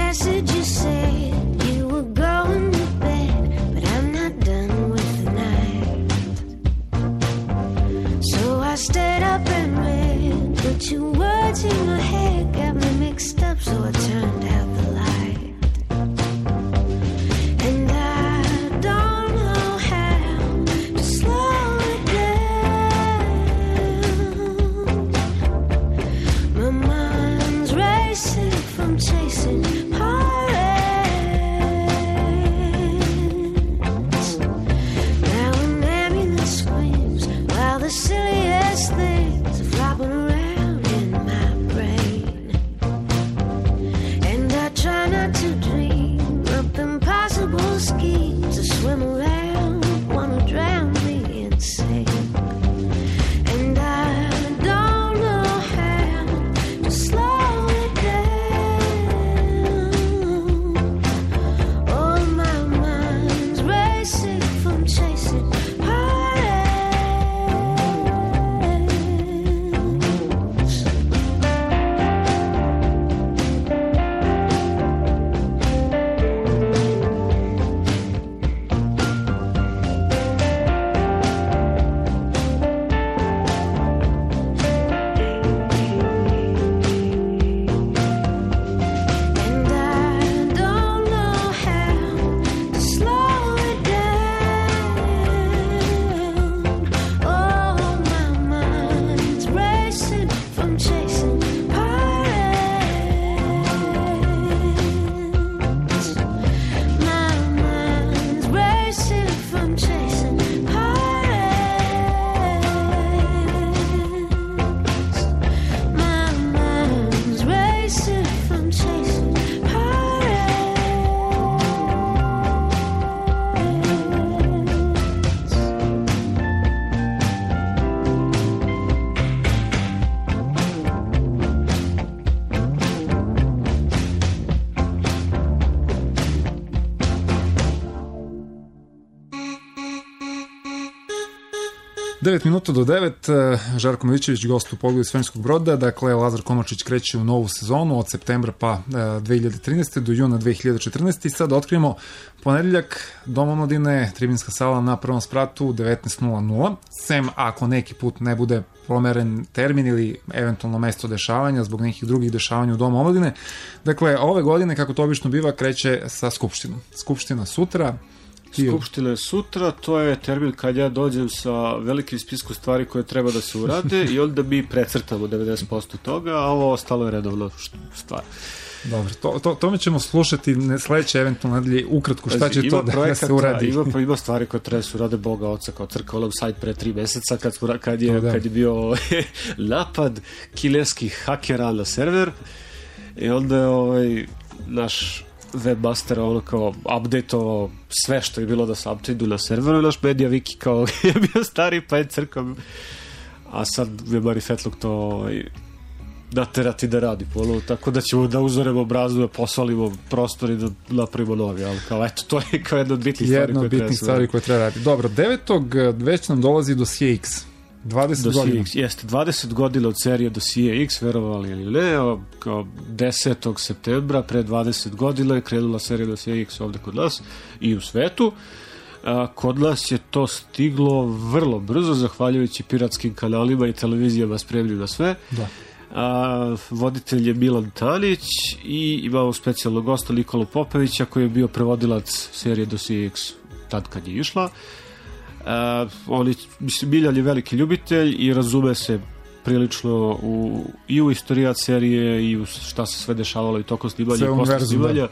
devet minuta do devet, e, Žarko Milićević, gost u Pogledu Svemirskog broda, dakle Lazar Komačić kreće u novu sezonu od septembra pa e, dve hiljade trinaeste do juna dve hiljade četrnaeste i sad otkrijemo ponedeljak, Dom omladine, tribinska sala na prvom spratu, devetnaest nula nula, sem ako neki put ne bude promeren termin ili eventualno mesto dešavanja zbog nekih drugih dešavanja u Domu omladine. Dakle, ove godine, kako to obično biva, kreće sa Skupštinom. Skupština sutra. Skupština je sutra, to je termin kad ja dođem sa velikim spiskom stvari koje treba da se urade i onda mi precrtamo devedeset posto toga, a ovo ostalo je redovno stvar. Dobro, to, to, tome ćemo slušati sledeće eventualno nedelje, ukratko šta će ima to da, da se uradi. Ima, ima stvari koje treba se urade Boga oca, kao crkva onom sajt pre tri meseca kad, smo, kad, je, da. kad je bio napad kineskih hakera na server i onda je ovaj, naš webmaster ono kao update-ovo sve što je bilo da se update-u na serveru i naš Media Wiki kao je bio stari pa je crkva, a sad je Marifetluk to ovaj, naterati da radi ponovo, tako da ćemo da uzoremo obrazu, da posolimo prostor i da napravimo novi, ali kao eto, to je kao jedna od bitnih stvari jedna od bitnih stvari koje treba raditi. Dobro, devetog već nam dolazi Dosije X. dvadeset godina. X, jeste, dvadeset godina od serije Dosije X, verovali ili ne, kao desetog septembra, pre dvadeset godina je krenula serija Dosije X ovde kod nas i u svetu. A, kod nas je to stiglo vrlo brzo, zahvaljujući piratskim kanalima i televizijama spremni na sve. Da. A, voditelj je Milan Tanić i imamo specijalnog gosta Nikolu Popovića koji je bio prevodilac serije Dosije X tad kad je išla. Uh, on je, mislim, Miljan je veliki ljubitelj i razume se prilično u, i u istorijat serije i u šta se sve dešavalo i tokom snimanja i posle snimanja.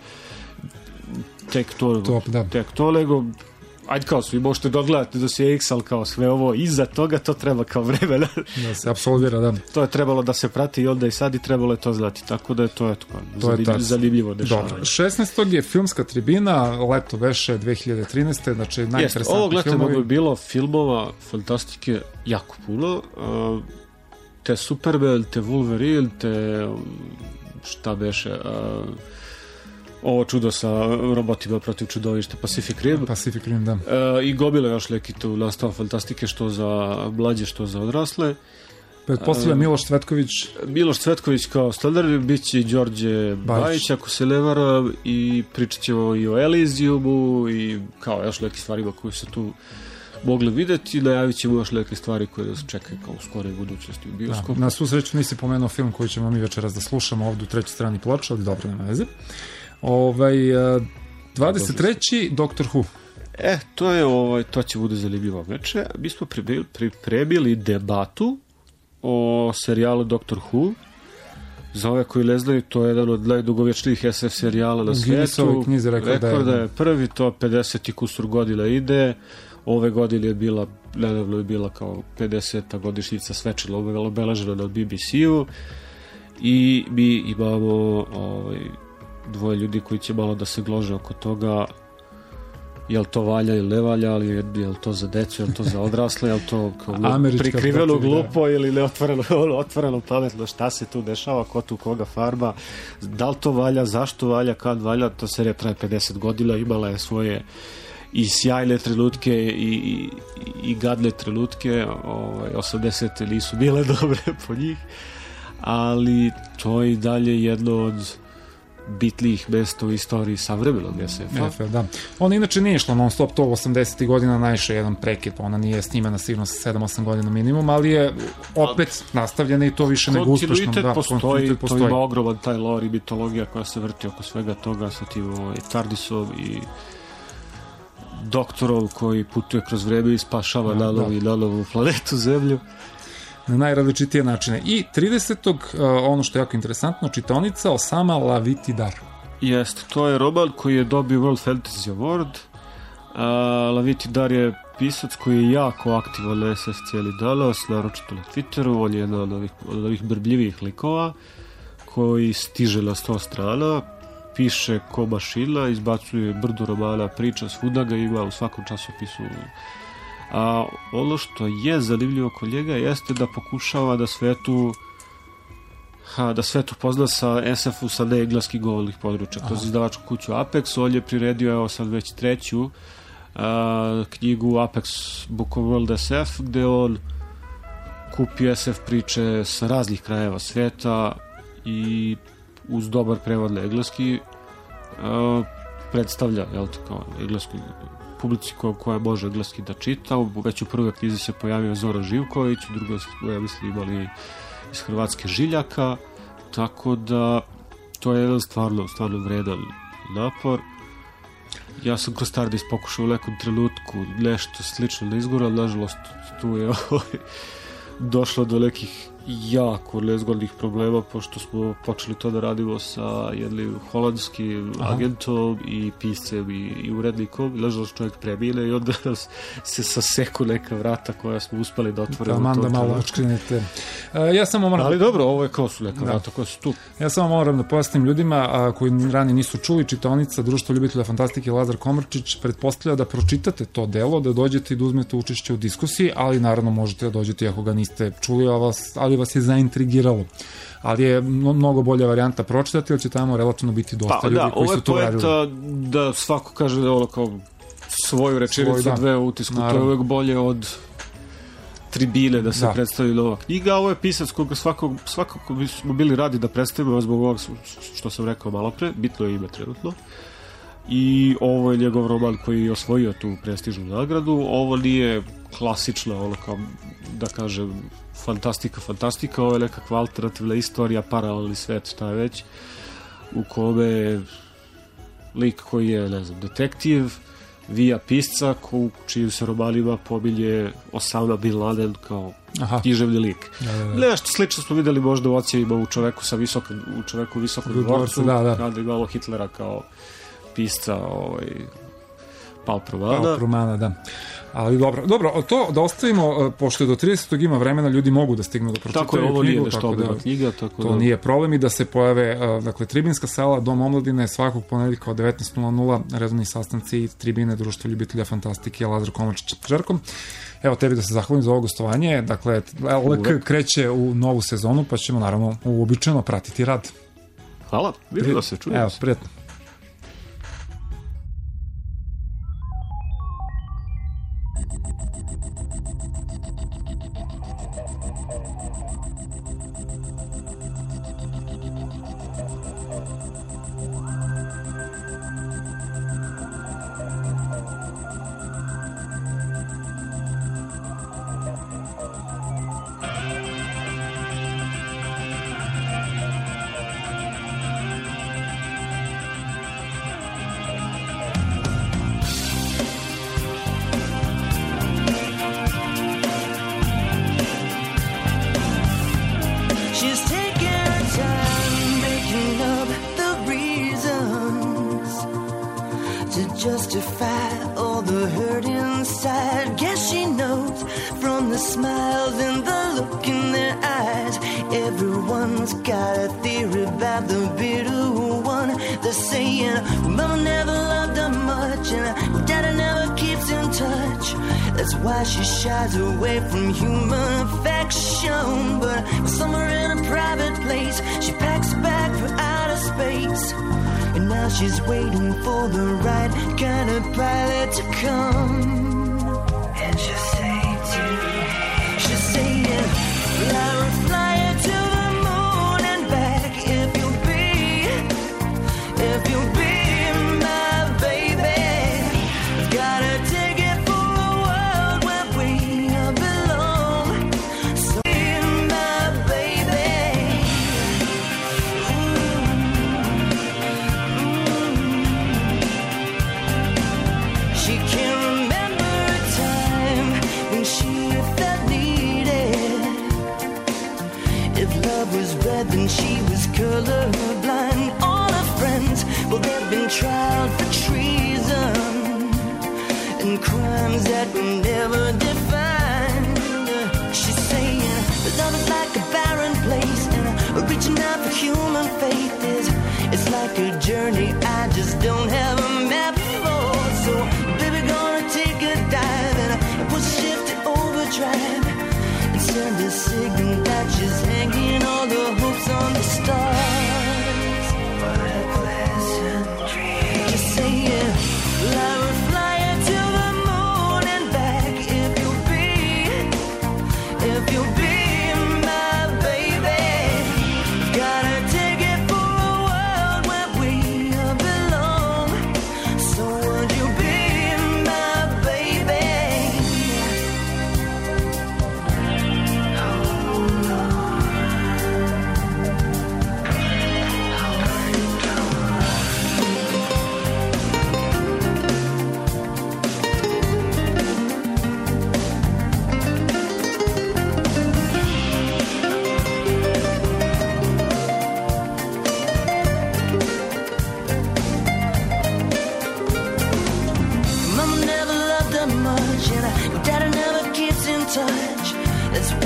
Tek to, Top, da. tek to nego ajde kao svi možete dogledati do se X, ali kao sve ovo iza toga to treba kao vremena da se apsolvira, da. To je trebalo da se prati i onda i sad i trebalo je to znati, tako da je to, eto, to zanimljivo, je zanimljivo dešavanje. Dobro, šesnaestog je filmska tribina, leto veše dve hiljade trinaeste, znači najinteresantniji ovog leta filmovi. je bilo filmova fantastike jako puno, uh, te Superman, te Wolverine, te šta beše, uh, ovo čudo sa robotima protiv čudovišta, Pacific Rim. Pacific Rim, da. E, I gomile još neki tu nastava fantastike, što za mlađe, što za odrasle. Pretpostavlja Miloš Cvetković. Miloš Cvetković kao standard, bit će i Đorđe Bajić. Bajić, ako se ne varam, i pričat ćemo i o Elysiumu i kao još neke stvarima koje se tu mogli videti, najavit ćemo još neke stvari koje nas čekaju kao u skoroj budućnosti u bioskopu. Da, na svu sreću nisi pomenuo film koji ćemo mi večeras da slušamo ovdje u trećoj strani ploča, ali dobro, nema veze. Ovaj, dvadeset treći doktor Who. E, to je ovaj, to će bude zanimljivo veče. Mi smo pripremili, pripremili debatu o serijalu doktor Who. Za ove koji ne znaju, to je jedan od najdugovječnijih es ef serijala na svijetu. Rekord da je prvi, to pedeset i kusur godina ide. Ove godine je bila, nedavno je bila kao pedeseta godišnjica svečano obeležena na be be ce-u i mi imamo ovaj, dvoje ljudi koji će malo da se glože oko toga jel to valja ili ne valja, ali je li to za decu, je li to za odrasle, je li to prikriveno protiv, glupo da. Ili neotvoreno otvoreno pametno, šta se tu dešava, ko tu koga farba, da li to valja, zašto valja, kad valja, to serija traje pedeset godina, imala je svoje i sjajne trenutke i, i, i gadne trenutke, ovaj, osamdesete nisu bile dobre po njih, ali to je i dalje jedno od bitlijih mesta u istoriji savremenog es ef-a. Da. Ona inače nije išla non stop, to osamdesetih godina najviše jedan prekid, ona nije snimana sigurno sa sedam osam godina minimum, ali je opet nastavljena i to više nego uspešno. Da, postoji, postoji, to ima ogroman taj lore i mitologija koja se vrti oko svega toga sa tim ovaj, Tardisom i doktorom koji putuje kroz vreme i spašava da, nanovu i nanovu planetu Zemlju. Na najrazličitije načine. I tridesetog Uh, ono što je jako interesantno, čitaonica Osama Lavitidar. Jeste, to je roman koji je dobio World Fantasy Award. Uh, Lavitidar je pisac koji je jako aktivan na es ef cijeli danas, naročito na Twitteru. On je jedan od ovih, od ovih brbljivih likova koji stiže na sto strana, piše ko mašina, izbacuje brdo romana, priča, svuda ga ima u svakom časopisu. A ono što je zanimljivo kod njega jeste da pokušava da svetu ha, da svetu pozna sa es ef-u sa neengleski govornih područja. Kroz izdavačku kuću Apex, on je priredio, evo sad već treću a, knjigu Apex Book of World S F, gde on kupio S F priče sa raznih krajeva sveta i uz dobar prevod na engleski a, predstavlja, jel to, kao englesku publici koja, koja može engleski da čita. Već u prvoj knjizi se pojavio Zoran Živković, u drugoj smo, ja mislim, imali iz Hrvatske Žiljaka, tako da to je jedan stvarno, stvarno vredan napor. Ja sam kroz Stardust pokušao u nekom trenutku nešto slično da izgura, ali nažalost tu je došlo do nekih jako nezgodnih problema, pošto smo počeli to da radimo sa jednim holandskim Aha. agentom i piscem i, i urednikom. I nažalost čovjek premine i onda se saseku neka vrata koja smo uspeli da otvorimo. Da, manda malo očkrinete. Uh, ja samo moram... Ali dobro, ovo je kao su neka da. vrata koja su tu. Ja samo moram da pojasnim ljudima a, koji ranije nisu čuli, čitaonica Društvo ljubitelja fantastike Lazar Komrčić pretpostavlja da pročitate to delo, da dođete i da uzmete učešće u diskusiji, ali naravno možete da dođete ako ga niste čuli, a vas, ali vas je zaintrigiralo. Ali je mnogo bolja varijanta pročitati, jer će tamo relativno biti dosta pa, ljudi da, koji su to radili. Da, ovo je poenta da svako kaže da ono kao svoju rečenicu Svoj, dve u utisku, naravno. To je uvek bolje od tribine da se da. predstavi nova knjiga. Ovo je pisac koga svakog, svakako bismo bili radi da predstavimo zbog ovog što sam rekao malo pre, bitno je ime trenutno. I ovo je njegov roman koji je osvojio tu prestižnu nagradu. Ovo nije klasična, ono kao da kažem, fantastika, fantastika, ovo je nekakva alternativna istorija, paralelni svet, šta je već, u kome lik koji je, ne znam, detektiv, vija pisca, u čijim se romanima pominje Osama Bin Laden kao Aha. književni lik. Da, da, da. Nešto slično smo videli možda u ocijevima u čoveku sa visokom, u čoveku u visokom dvorcu, da, da. kada imamo Hitlera kao pisca ovaj, Pulp romana. Pulp romana, da. Ali dobro, dobro, to da ostavimo, pošto je do tridesetog ima vremena, ljudi mogu da stignu da pročitaju tako je, ovo knjigu, nije nešto obila da, knjiga, tako to da... nije problem i da se pojave, dakle, Tribinska sala, Dom omladine, svakog ponedeljka od devetnaest nula nula, redovni sastanci i tribine Društva ljubitelja fantastike Lazar Komrčić Žarkom. Evo tebi da se zahvalim za ovo gostovanje, dakle, L K kreće u novu sezonu, pa ćemo naravno uobičajeno pratiti rad. Hvala, vidimo se, čujemo Evo, se. prijatno. justify all the hurt inside. Guess she knows from the smiles and the look in their eyes. Everyone's got a theory about the bitter one. They're saying mama never loved her much and daddy never keeps in touch. That's why she shies away from human affection. But somewhere in a private place, she packs a bag for outer space. And now she's waiting for the right kind of pilot to come. And she'll say to she'll say, fly, fly to the moon and back if you'll be, if you'll be my baby. I've got a ticket for a world where we belong. So be my baby. She can't remember a time when she felt needed. If love was red, then she was colorblind. All her friends, well, they've been tried for treason and crimes that were never defined. She's saying love is like a barren place, and reaching out for human faith is it's like a journey I just don't have a map for. So baby, gonna take a dive and put shift to overdrive and send a signal that she's hanging all the hopes on the stars. What a pleasant dream. Just saying, fly, fly to the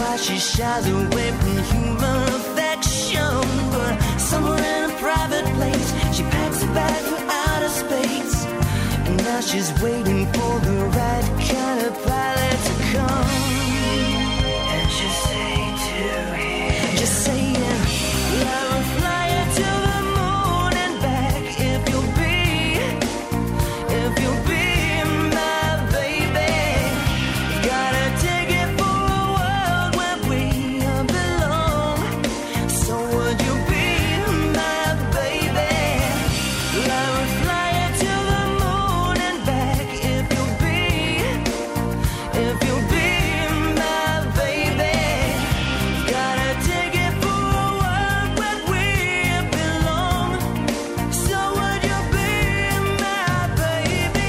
why she shies away from human affection. But somewhere in a private place, she packs a bag for outer space. And now she's waiting for the right kind of pilot to come. And she'll say to him, just saying, I will fly you to the moon and back if you'll be, if you'll be my baby. Gotta take it for a world where we belong. So would you be my baby? I will fly you to the moon and back if you'll be, if you'll be my baby. Gotta take it for a world where we belong. So would you be my baby?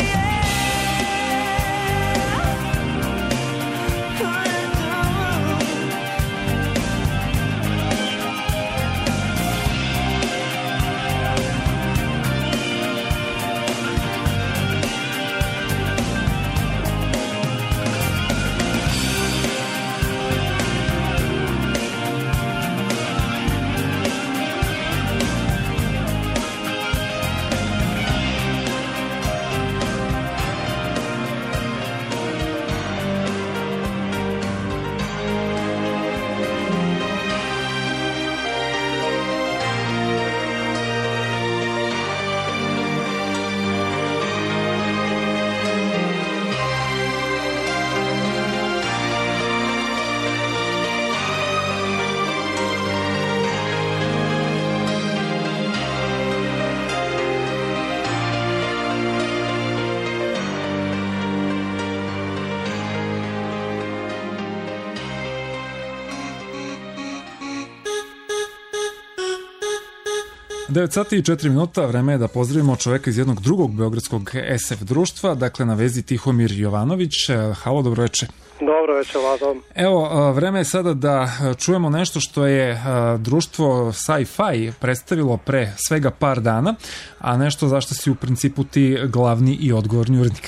devet sati i četiri minuta, vreme je da pozdravimo čoveka iz jednog drugog beogradskog es ef društva, dakle na vezi Tihomir Jovanović. Halo, dobroveče. Dobro večer, Vlado. Evo, vreme je sada da čujemo nešto što je društvo Sci-Fi predstavilo pre svega par dana, a nešto zašto si u principu ti glavni i odgovorni urednik.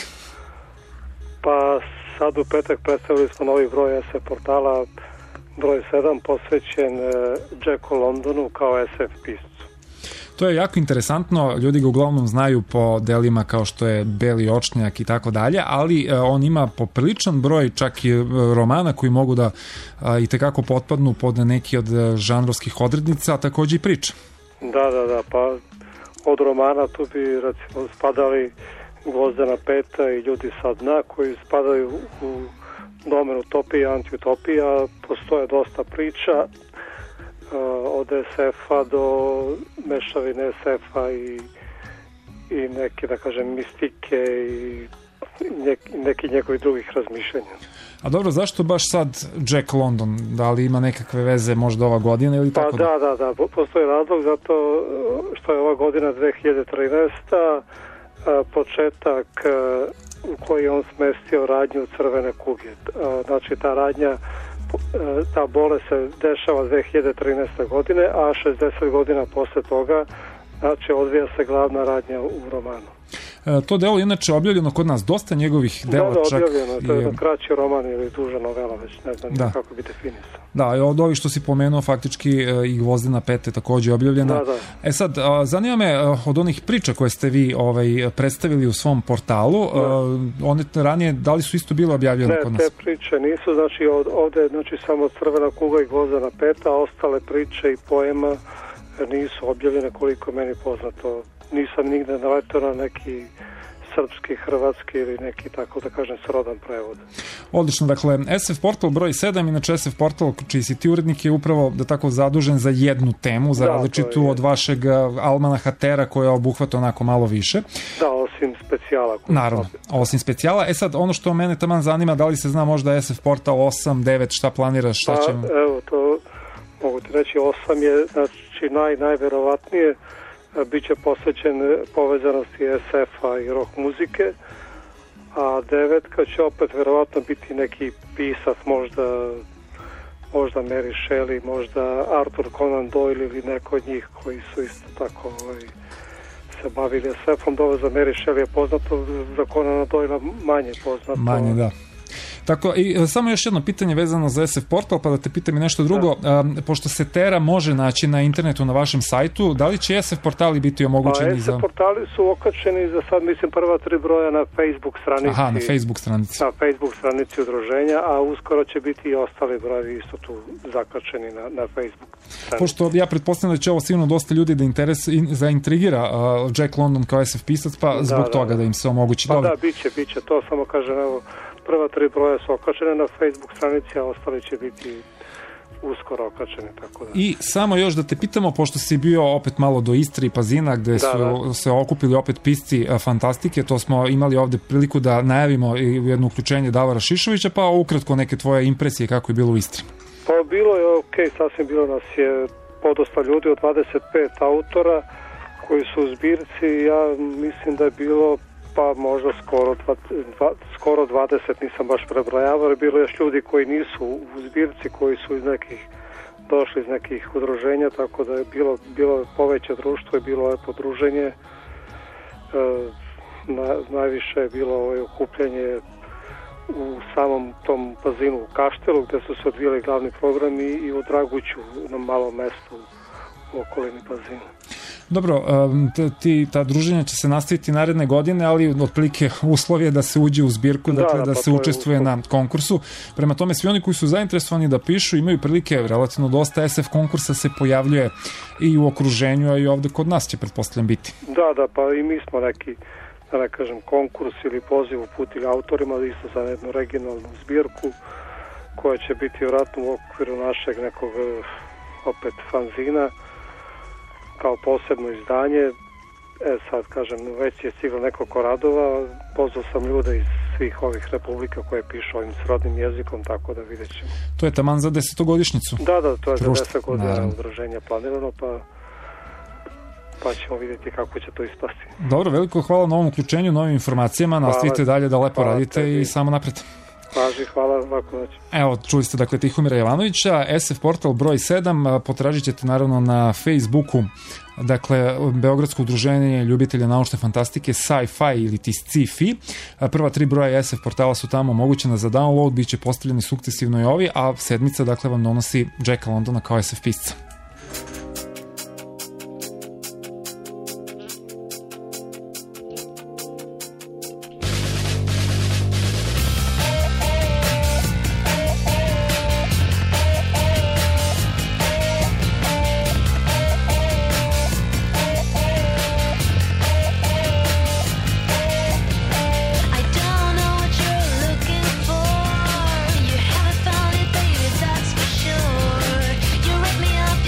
Pa sad u petak predstavili smo novi broj es ef portala, broj sedam, posvećen Jacku Londonu kao es ef piscu. To je jako interesantno, ljudi ga uglavnom znaju po delima kao što je Beli očnjak i tako dalje, ali on ima popriličan broj čak i romana koji mogu da i tekako potpadnu pod neki od žanrovskih odrednica, a takođe i priča. Da, da, da, pa od romana tu bi recimo spadali Gvozdena peta i Ljudi sa dna koji spadaju u domen utopije i antiutopija, postoje dosta priča od es efa do mešavine es efa i, i neke, da kažem, mistike i neki, neki njegovih drugih razmišljenja. A dobro, zašto baš sad Jack London? Da li ima nekakve veze možda ova godina ili tako? Pa da, da, da, postoji razlog zato što je ova godina dve hiljade trinaesta početak u koji on smestio radnju crvene kuge. Znači ta radnja, ta bolest se dešava dve hiljade trinaeste. godine, a šezdeset godina posle toga, znači odvija se glavna radnja u romanu. E, to delo je inače objavljeno kod nas, dosta njegovih dela. Da, da, čak objavljeno, to je je... jedan kraći roman ili duža novela, već ne znam da. kako bi definisao. Da, i od ovih što si pomenuo, faktički i Gvozdena peta je takođe objavljena. Da, da. E sad, a, zanima me od onih priča koje ste vi ovaj, predstavili u svom portalu, a, one ranije, da li su isto bile objavljene ne, kod nas? Ne, te priče nisu, znači od, ovde znači, samo Crvena kuga i Gvozdena peta, a ostale priče i poema nisu objavljene koliko meni poznato. Nisam nigde naletao na neki srpski, hrvatski ili neki, tako da kažem, srodan prevod. Odlično, dakle, es ef portal broj sedam, inače es ef portal čiji si ti urednik je upravo, da tako, zadužen za jednu temu, za da, različitu od vašeg almanaha Tera koja obuhvata onako malo više. Da, osim specijala. Naravno, osim specijala. E sad, ono što mene taman zanima, da li se zna možda es ef portal osam, devet, šta planiraš, šta ćemo? Pa, evo, to mogu ti reći, osam je, znači, naj, najverovatnije biće posvećen povezanosti es efa i rock muzike, a devetka će opet verovatno biti neki pisac, možda možda Mary Shelley, možda Arthur Conan Doyle ili neko od njih koji su isto tako ovaj, se bavili es efom. Dobro, za Mary Shelley je poznato, za Conana Doyle manje poznato. Manje, da. Tako, i e, samo još jedno pitanje vezano za S F Portal, pa da te pitam i nešto drugo. A, pošto se Tera može naći na internetu na vašem sajtu, da li će S F portali biti omogućeni pa, za... S F portali su okačeni za sad, mislim, prva tri broja na Facebook stranici. Aha, na Facebook stranici. Na Facebook stranici udruženja, a uskoro će biti i ostali brojevi isto tu zakačeni na, na Facebook stranici. Pošto ja pretpostavljam da će ovo sigurno dosta ljudi da interes, in, zaintrigira uh, Jack London kao S F pisac, pa zbog da, toga da, da im se omogući. Pa Dobro. da, bit će, bit će. To samo kažem, evo, prva tri broja su okačene na Facebook stranici, a ostali će biti uskoro okačeni, tako da. I samo još da te pitamo, pošto si bio opet malo do Istre i Pazina, gde da, su da. se okupili opet pisci a, fantastike, to smo imali ovde priliku da najavimo i jedno uključenje Davora Šišovića, pa ukratko neke tvoje impresije kako je bilo u Istri. Pa bilo je ok, sasvim bilo nas je podosta ljudi od dvadeset pet autora koji su u zbirci, ja mislim da je bilo pa možda skoro, dva, dva, skoro dvadeset, nisam baš prebrojavao, jer bilo još ljudi koji nisu u zbirci, koji su iz nekih, došli iz nekih udruženja, tako da je bilo, bilo poveće društvo, je bilo lepo druženje, e, na, najviše je bilo ovo okupljanje u samom tom Pazinu u Kaštelu, gde su se odvijali glavni programi, i u Draguću, na malom mestu u okolini Pazina. Dobro, ti, ta druženja će se nastaviti naredne godine, ali otprilike uslov je da se uđe u zbirku, da, dakle da, da pa se učestvuje na konkursu. Prema tome, svi oni koji su zainteresovani da pišu imaju prilike, relativno dosta S F konkursa se pojavljuje i u okruženju, a i ovde kod nas će, pretpostavljam, biti. Da, da, pa i mi smo neki, da ne kažem, konkurs ili poziv uputili autorima, isto za jednu regionalnu zbirku, koja će biti vjerojatno u okviru našeg nekog, opet, fanzina, kao posebno izdanje. E sad, kažem, već je stiglo nekoliko radova, pozvao sam ljude iz svih ovih republika koje pišu ovim srodnim jezikom, tako da vidjet ćemo. To je taman za desetogodišnjicu. Da, da, to je Društvo. za deset godina udruženja planirano, pa pa ćemo vidjeti kako će to ispasti. Dobro, veliko hvala na ovom uključenju, novim informacijama, nastavite dalje da lepo radite tebi. I samo napred. Važi, hvala, lako noć. Evo, čuli ste dakle Tihomira Jovanovića, S F portal broj sedam, potražit ćete naravno na Facebooku, dakle, Beogradsko udruženje ljubitelja naučne fantastike Sci-Fi ili ti Sci-Fi. Prva tri broja S F portala su tamo omogućena za download, bit će postavljeni sukcesivno i ovi, a sedmica, dakle, vam donosi Jacka Londona kao S F pisca. You wake me up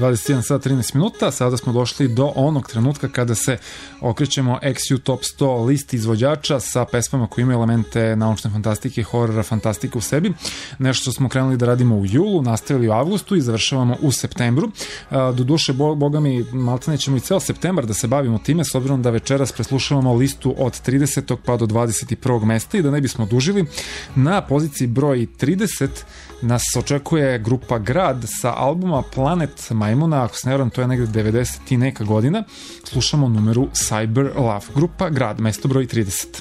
dvadeset jedan sat trinaest minuta, sada smo došli do onog trenutka kada se okrećemo X U Top sto listi izvođača sa pesmama koji imaju elemente naučne fantastike, horora, fantastike u sebi. Nešto što smo krenuli da radimo u julu, nastavili u avgustu i završavamo u septembru. Do duše, boga mi, maltene ćemo i ceo septembar da se bavimo time, s obzirom da večeras preslušavamo listu od tridesetog pa do dvadeset prvog mesta i da ne bismo dužili, na poziciji broj trideset nas očekuje grupa Grad sa albuma Planet Majmuna, ako se ne varam, to je negde devedeset i neka godina. Slušamo numeru Cyber Love. Grupa Grad, mesto broj trideset.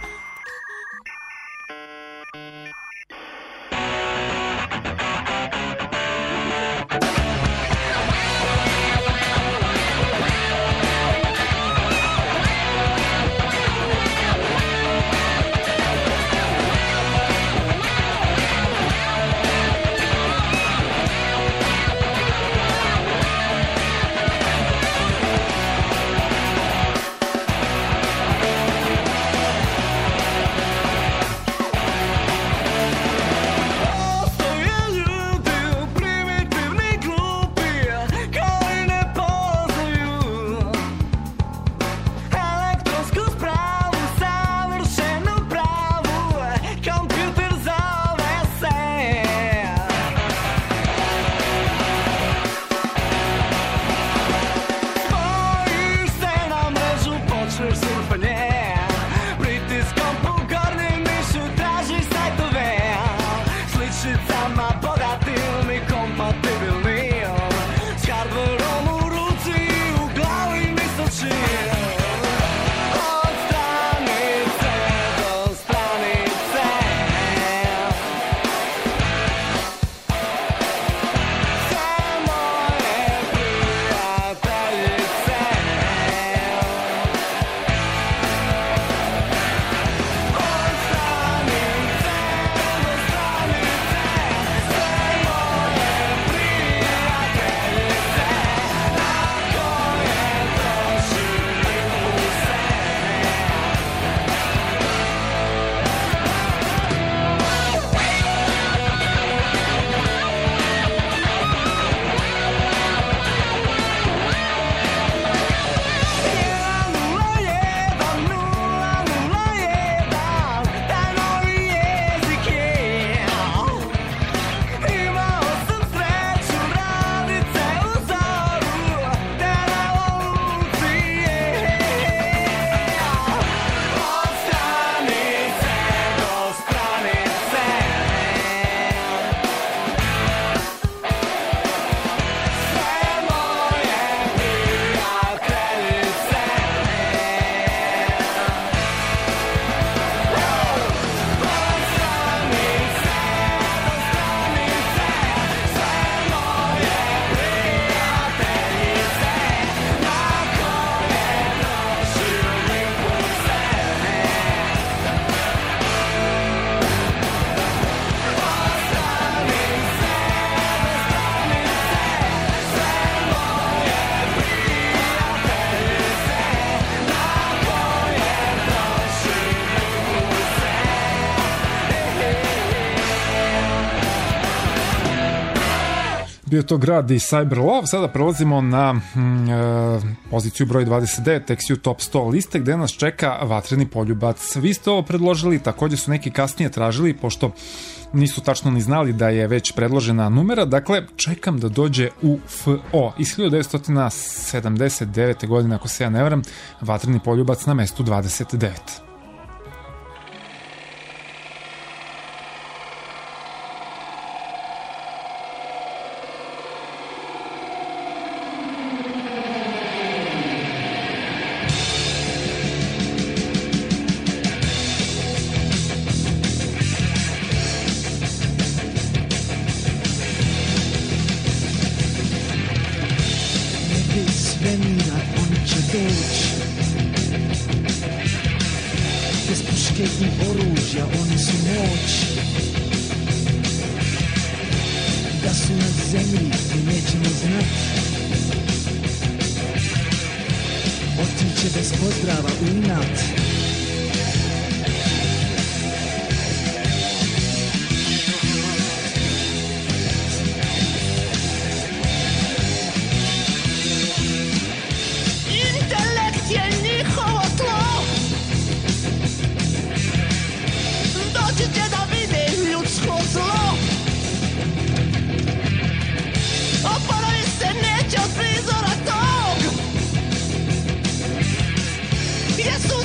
Bio to Grad i Cyber Love. Sada prelazimo na mm, e, poziciju broj dvadeset devet X U Top sto liste, gde nas čeka Vatreni poljubac. Vi ste ovo predložili, takođe su neki kasnije tražili, pošto nisu tačno ni znali da je već predložena numera. Dakle, čekam da dođe U F O. Iz hiljadu devetsto sedamdeset devete. godine, ako se ja ne varam, Vatreni poljubac na mestu dvadeset devet.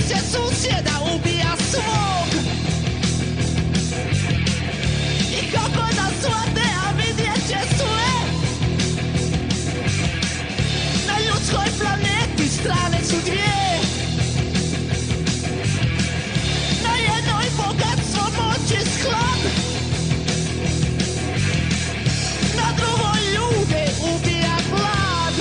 susjed susjeda ubija svog. I kako da shvate, a vidjet će sve. Na ljudskoj planeti strane su dvije. Na jednoj bogatstvo, moć i sklad. Na drugoj ljude ubija glad.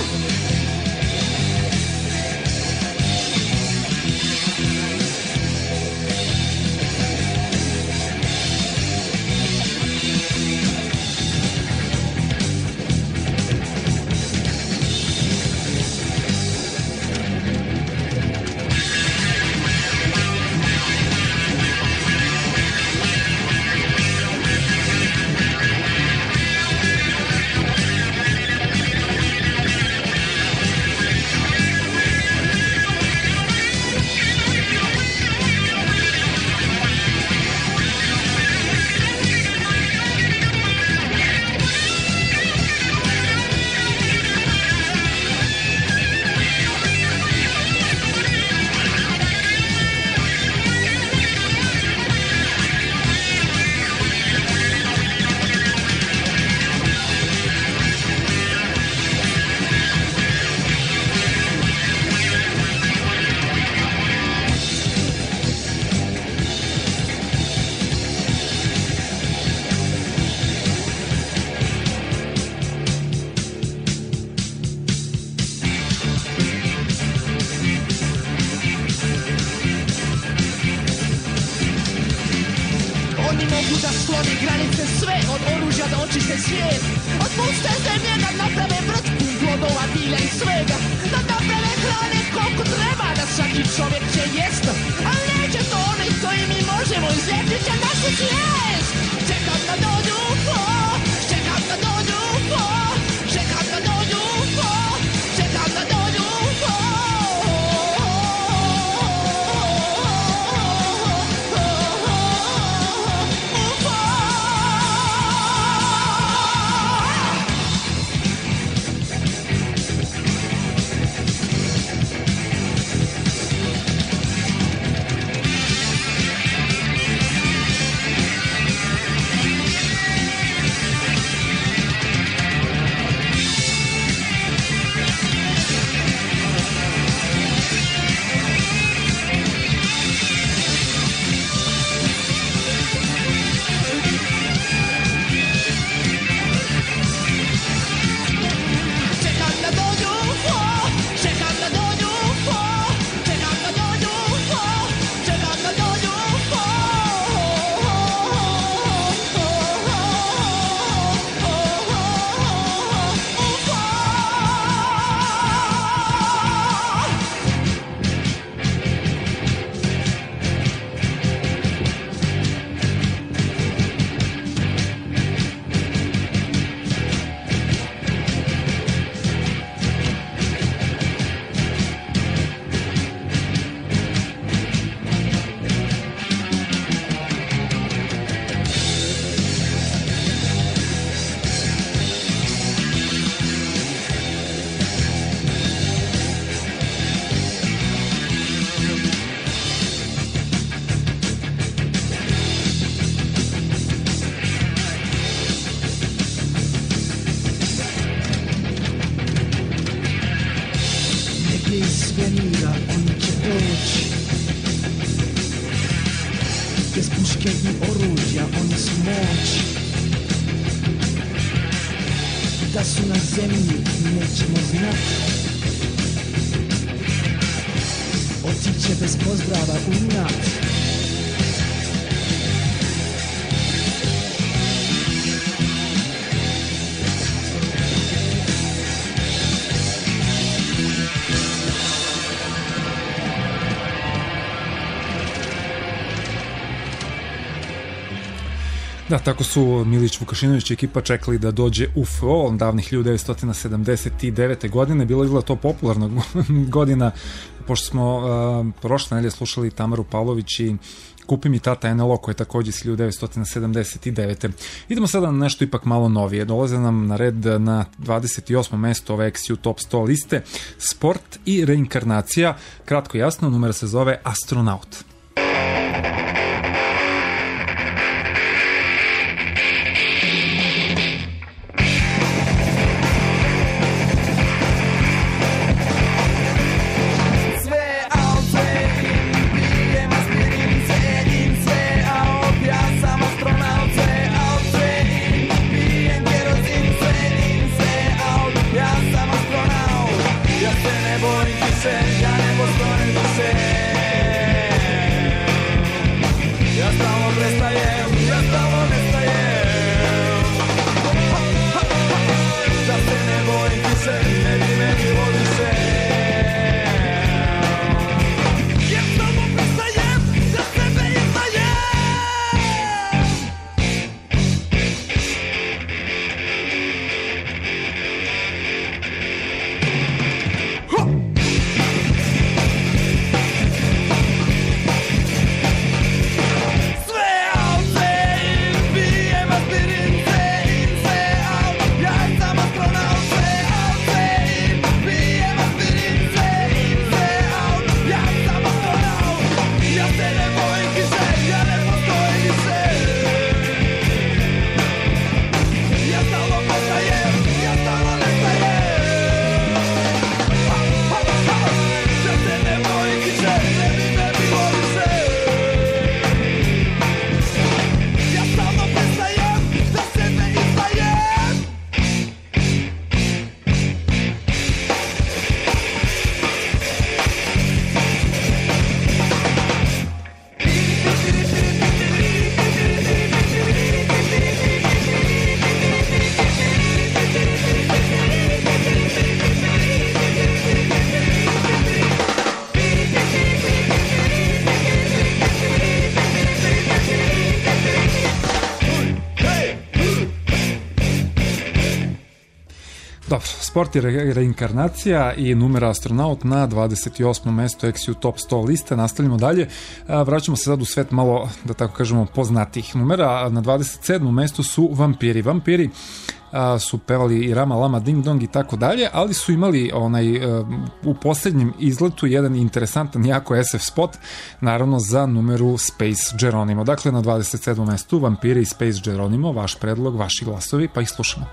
Oni mogu da sklone granice sve, od oružja da očiste svijet. Otpuste zemlje da naprave vrt pun plodova, bilja i svega. Da naprave hrane koliko treba, da svaki čovjek će jest. Ali neće to oni koji mi možemo, izljepit će našu svijest. Čekam da dođu po, čekam da dođu po, čekam da dođu po, čekam da dođu po. Bez puške i oružja oni su moć. Da su na zemlji nećemo znat. Otiće bez pozdrava u inat. Da, tako su Milić Vukašinović i ekipa čekali da dođe U F O davnih hiljadu devetsto sedamdeset devete godine. Bilo izgleda to popularna godina, pošto smo uh, prošle nedelje slušali Tamaru Pavlović i Kupi mi tata N L O, koje je takođe iz hiljadu devetsto sedamdeset devete. Idemo sada na nešto ipak malo novije. Dolaze nam na red na dvadeset osmo mesto ove X U Top sto liste Sport i reinkarnacija. Kratko i jasno, numera se zove Astronaut. Dobro, sport i re reinkarnacija i numera Astronaut na dvadeset osmo mesto X U Top sto liste. Nastavljamo dalje. Vraćamo se sad u svet malo, da tako kažemo, poznatih numera. Na dvadeset sedmom mestu su Vampiri. Vampiri a, su pevali i Rama Lama Ding Dong i tako dalje, ali su imali onaj a, u poslednjem izletu jedan interesantan, jako S F spot, naravno za numeru Space Geronimo. Dakle, na dvadeset sedmom mestu Vampiri i Space Geronimo. Vaš predlog, vaši glasovi, pa ih slušamo.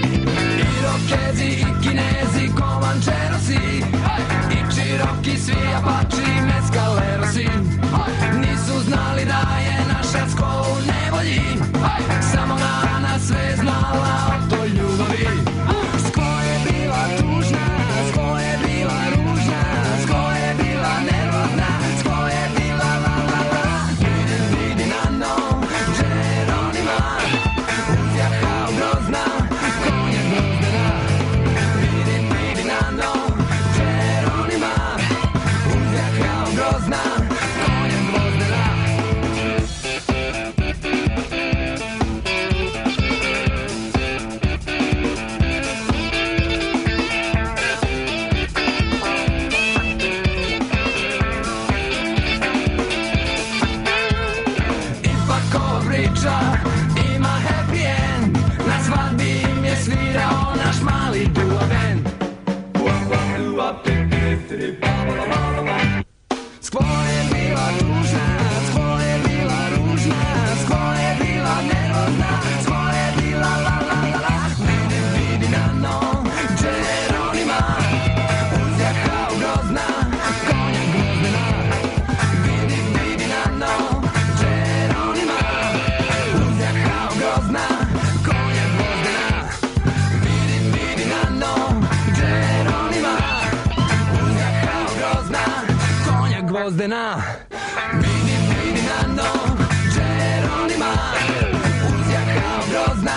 Irokezi i Kinezi, Comancheros i Cherokee svi gvozdena. Vidim, vidim na dno Geronima, uzjahao grozna.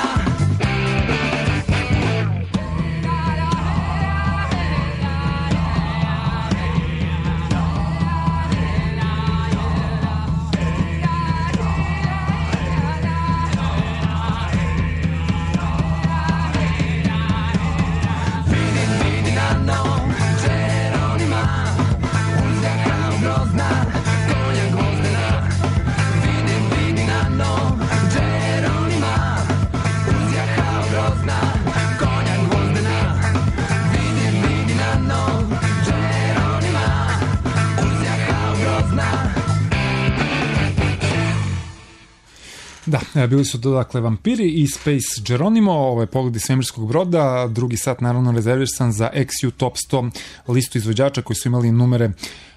Da, bili su to dakle Vampiri i Space Geronimo, ovo je Pogled iz svemirskog broda, drugi sat naravno rezervisan za X U Top sto listu izvođača koji su imali numere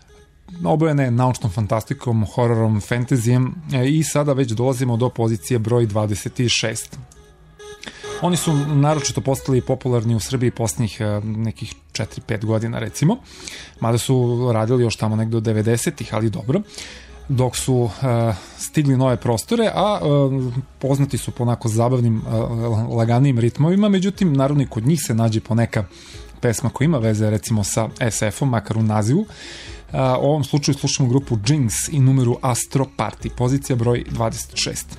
obojene naučnom fantastikom, hororom, fantazijem i sada već dolazimo do pozicije broj dvadeset šest. Oni su naročito postali popularni u Srbiji posljednjih nekih četiri pet godina recimo, mada su radili još tamo nekdo devedesetih, ali dobro, dok su uh, stigli nove prostore, a uh, poznati su po onako zabavnim, uh, laganijim ritmovima, međutim, naravno i kod njih se nađe poneka pesma koja ima veze recimo sa S F-om, makar u nazivu. Uh, u ovom slučaju slušamo grupu Jinx i numeru Astro Party, pozicija broj dvadeset šest.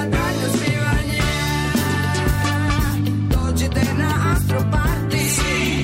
Dođite na Astro Party.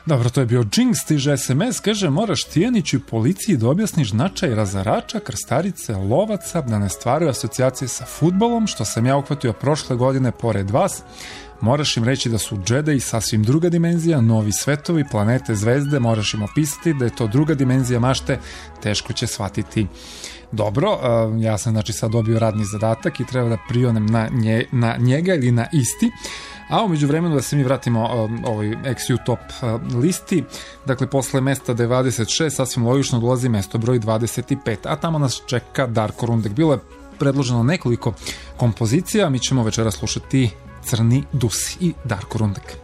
Dobro, to je bio Jinx, stiže es em es, kaže moraš Tijaniću i policiji da objasniš značaj razarača, krstarice, lovaca, da ne stvaraju asocijacije sa fudbalom, što sam ja uhvatio prošle godine pored vas. Moraš im reći da su Jedi sasvim druga dimenzija, novi svetovi, planete, zvezde, moraš im opisati da je to druga dimenzija mašte, teško će shvatiti. Dobro, ja sam znači sad dobio radni zadatak i treba da prionem na, nje, na njega ili na isti. A umeđu vremenu da se mi vratimo uh, ovoj X U Top uh, listi, dakle posle mesta dvadeset šest sasvim logično dolazi mesto broj dvadeset pet, a tamo nas čeka Darko Rundek. Bilo je predloženo nekoliko kompozicija, mi ćemo večera slušati Crni Dusi i Darko Rundek.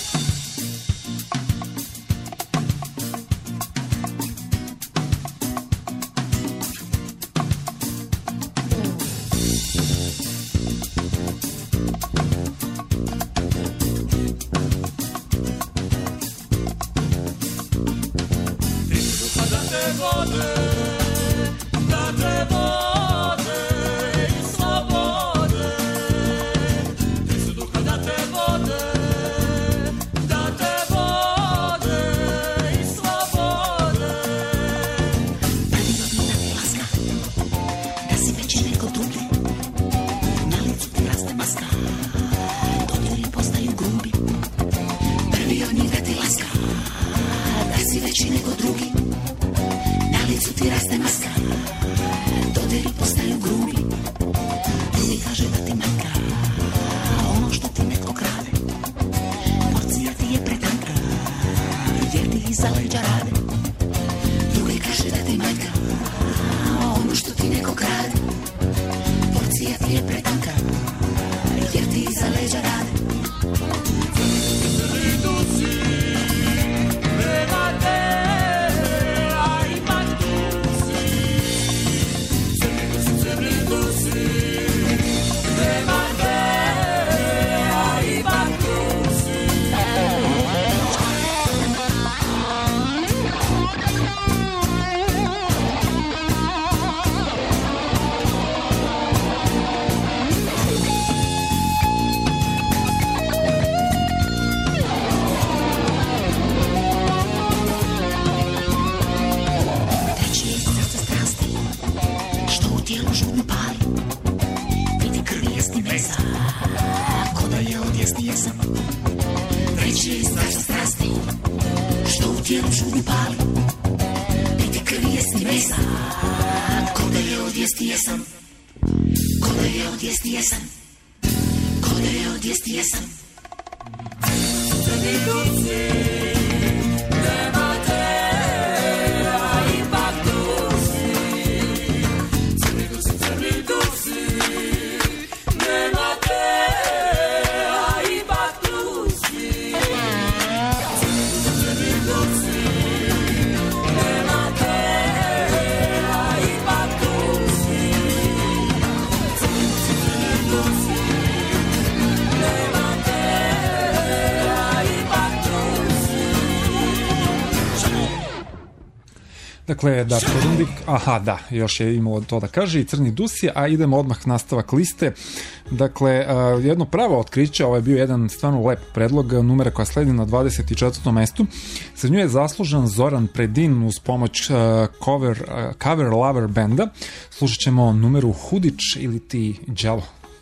Dakle, Darko Rundik, aha, da, još je imalo to da kaže, i Crni Dusi, a idemo odmah nastavak liste. Dakle, jedno pravo otkriće, ovo je bio jedan stvarno lep predlog, numera koja sledi na dvadeset četvrtom mestu. Za nju je zaslužan Zoran Predin uz pomoć cover, cover Lover benda. Slušat ćemo numeru Hudić ili ti Đalo.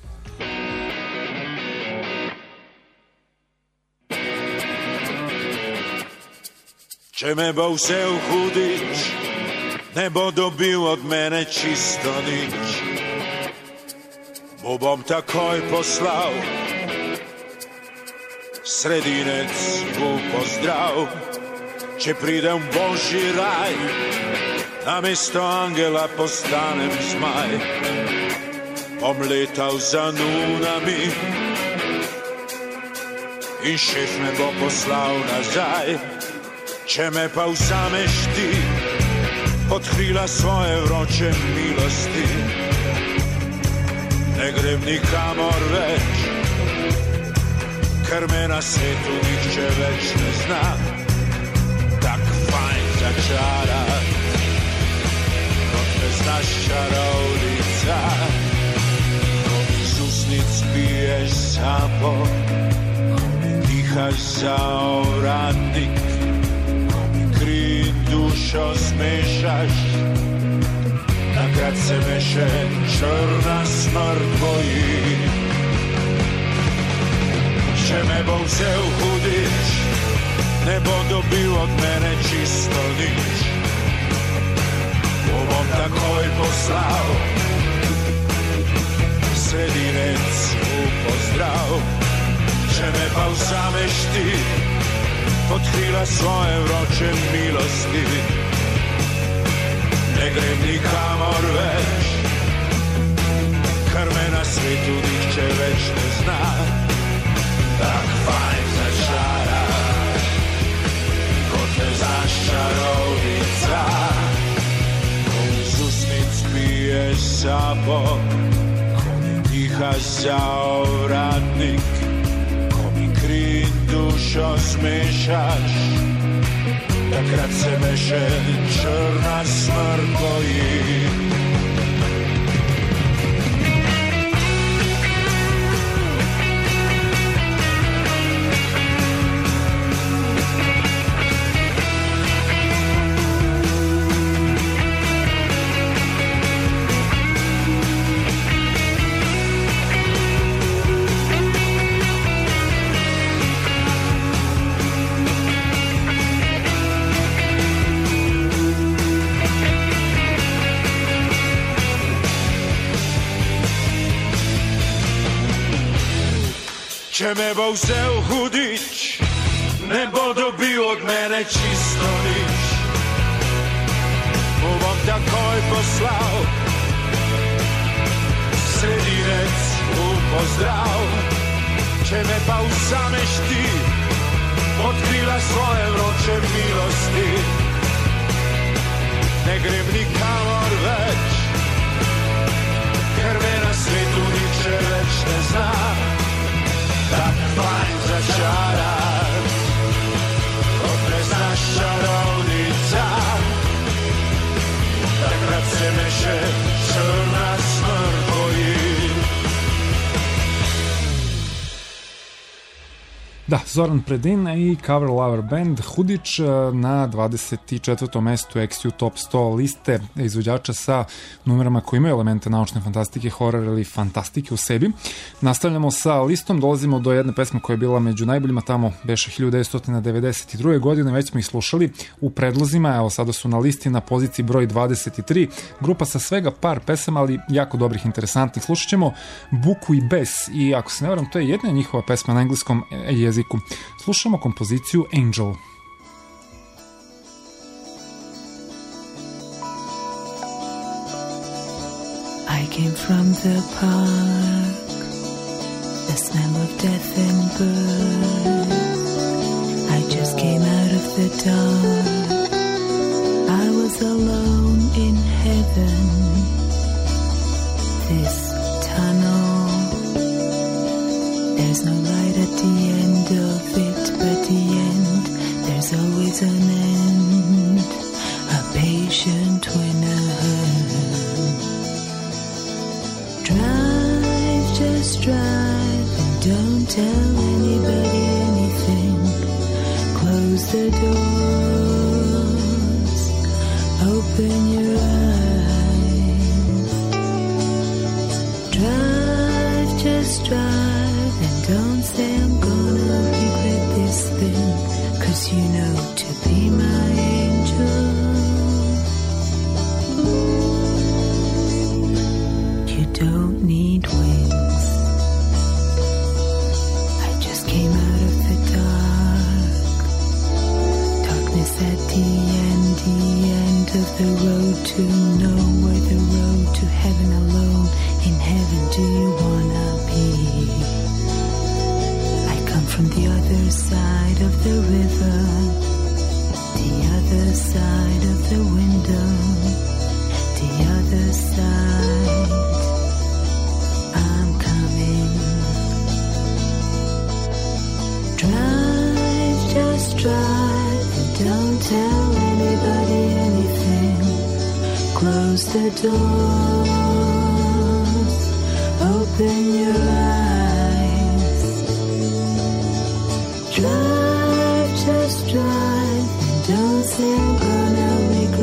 Če me bo vse v hudič, ne bo dobil od mene čisto nič. Mu bom takoj poslal sredinec v pozdrav. Če pridem v Božji raj, namesto angela postanem zmaj. Bom letal za nunami in šef me bo poslal nazaj. Če me pa vzameš ti od krila svoje vroče milosti, ne grem nikamor več, ker me na svetu nihče več ne zna. Tak fajn začarat, kot me znaš čarovnica, kot iz usnic piješ sapo, dihaš za ovratnik. osmešaš, a kad se meše črna smrt boji. Če me bo vzel hudič, ne bo dobil od mene čisto nič. Bo bom takoj poslal sredinec v pozdrav. Če me pa vzameš ti pod krila svoje vroče milosti, ne grem nikamor več, kar me na svetu nihče več ne zna. Tak fajn začaraš, kot me zaščarovnica, ko mi z usnic pije sapo, ko mi diha za ovratnik, ko mi kri in dušo zmešaš, takrat se me še črna smrt boji. Če me bo vzel hudič, ne bo dobil od mene čisto nič. Mu bom takoj poslal sredinec v pozdrav. Če me pa vzameš ti pod krila svoje vroče milosti, ne grem nikamor več, ker me na svetu nihče več ne zna. Tak fajn začaraš, kot me znaš čarovnica, takrat se me še črna smrt boji. Da, Zoran Predin i Cover Lover Band Hudić na dvadeset četvrtom mestu X U Top sto liste izvođača sa numerama koji imaju elemente naučne fantastike, horor ili fantastike u sebi. Nastavljamo sa listom, dolazimo do jedne pesme koja je bila među najboljima tamo beše hiljadu devetsto devedeset druge. godine, već smo ih slušali u predlozima, evo sada su na listi na poziciji broj dvadeset tri, grupa sa svega par pesama, ali jako dobrih, interesantnih. Slušat ćemo Buku i Bes i ako se ne varam, to je jedna njihova pesma na engleskom jeziku. Slušamo kompoziciju Angel. I came from the park, the smell of death and birth. I just came out of the dark. I was alone in heaven. This tunnel, there's no light at the end of it, but the end, there's always an end. A patient winner. Drive, just drive, and don't tell anybody anything. Close the doors, open your eyes. Drive, just drive, and don't say I'm gonna regret this thing, 'cause you know to be my angel, you don't need wings. I just came out of the dark, darkness at the end, the end of the road to nowhere, the road to heaven alone. In heaven do you wanna be? I come from the other side of the river, the other side of the window, the other side. I'm coming. Drive, just drive, and don't tell anybody anything. Close the doors, open your eyes. Drive, just drive, and don't say I'm gonna regret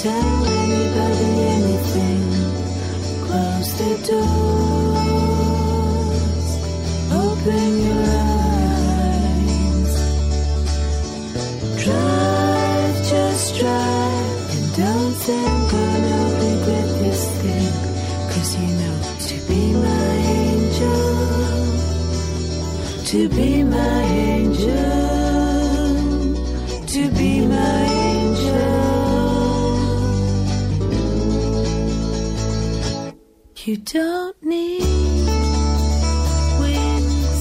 tell anybody anything. Close the doors, open your eyes. Drive, just drive, and don't think gonna regret this thing. Cause you know, to be my angel, to be my angel, to be my angel. You don't need wings.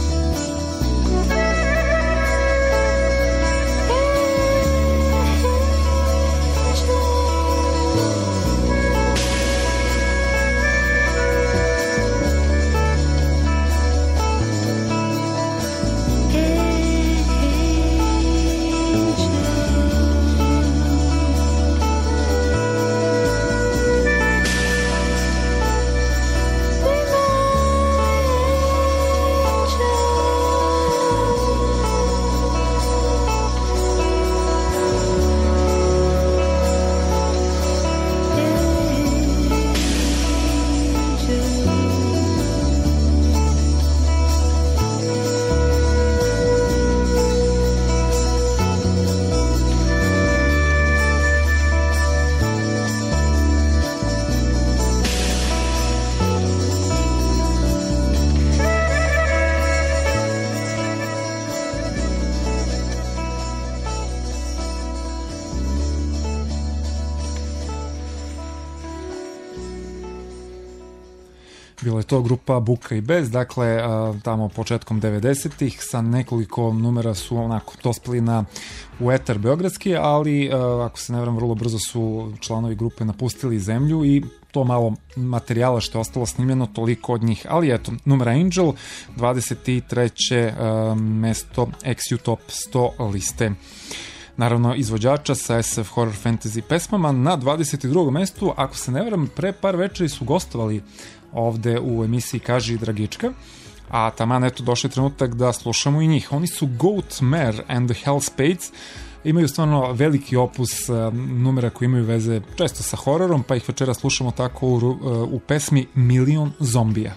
Bila je to grupa Buka i Bez, dakle tamo početkom devedesetih sa nekoliko numera su onako dospeli na u etar beogradski, ali ako se ne varam vrlo brzo su članovi grupe napustili zemlju i to malo materijala što je ostalo snimljeno, toliko od njih, ali eto, numera Angel, dvadeset treće mesto X U Top sto liste. Naravno, izvođača sa S F Horror Fantasy pesmama. Na dvadeset drugom mestu, ako se ne varam, pre par večeri su gostovali ovde u emisiji Kaži i Dragička, a taman eto došao je trenutak da slušamo i njih. Oni su Goat Mare and the Hell Spades, imaju stvarno veliki opus numera koji imaju veze često sa hororom, pa ih večera slušamo tako u, u pesmi Milion zombija.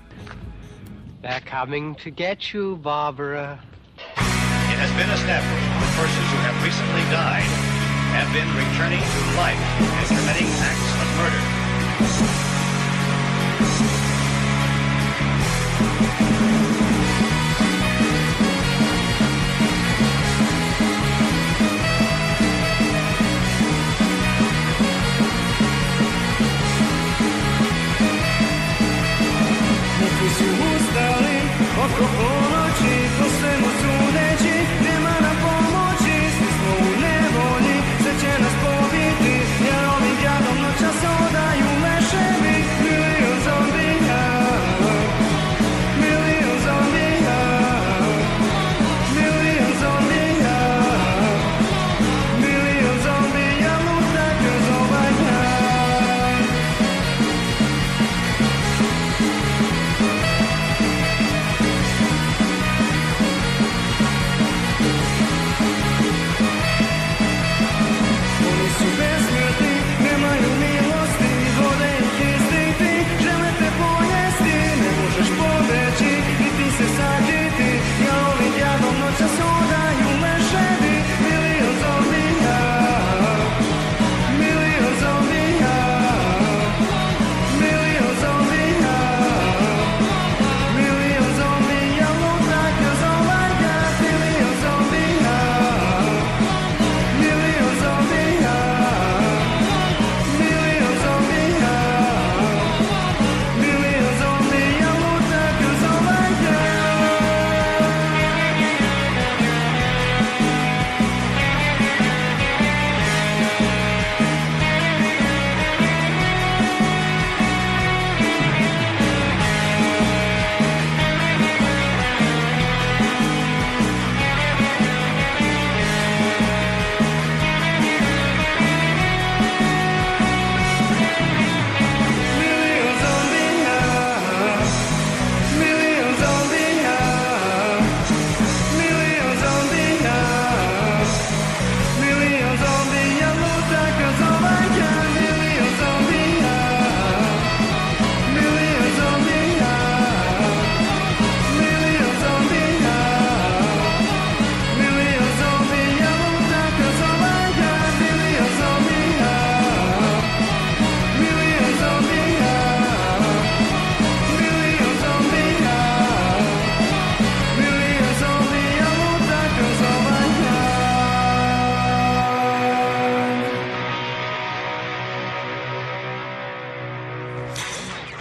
They're coming to get you, Barbara. It has been established that persons who have recently died have been returning to life and committing acts of murder. Neki su ustali oko ponoći, po svemu sudeći, nema nam pomoći, svi smo u nevolji, sve će nas pobiti, jer ovim jadom noćas odaju leševi, milion zombija, milion zombija, milion zombija, milion zombija, luta kroz ovaj grad.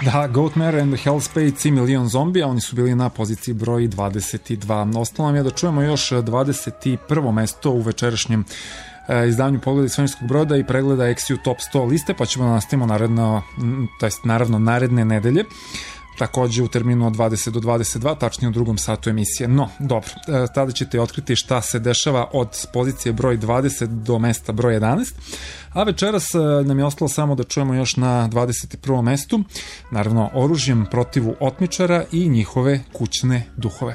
Da, Goatmare and the Hellspades i Milion zombija, oni su bili na poziciji broj dvadeset dva. Ostalo nam je da čujemo još dvadeset prvo mesto u večerašnjem e, izdanju Pogleda iz svemirskog broda i pregleda X U Top sto liste, pa ćemo da nastavimo naredno, to jest naravno naredne nedelje, takođe u terminu od dvadeset do dvadeset dva, tačnije u drugom satu emisije. No, dobro, e, tada ćete otkriti šta se dešava od pozicije broj dvadeset do mesta broj jedanaest, a večeras e, nam je ostalo samo da čujemo još na dvadeset prvom mestu, naravno Oružjem protivu otmičara i njihove kućne duhove.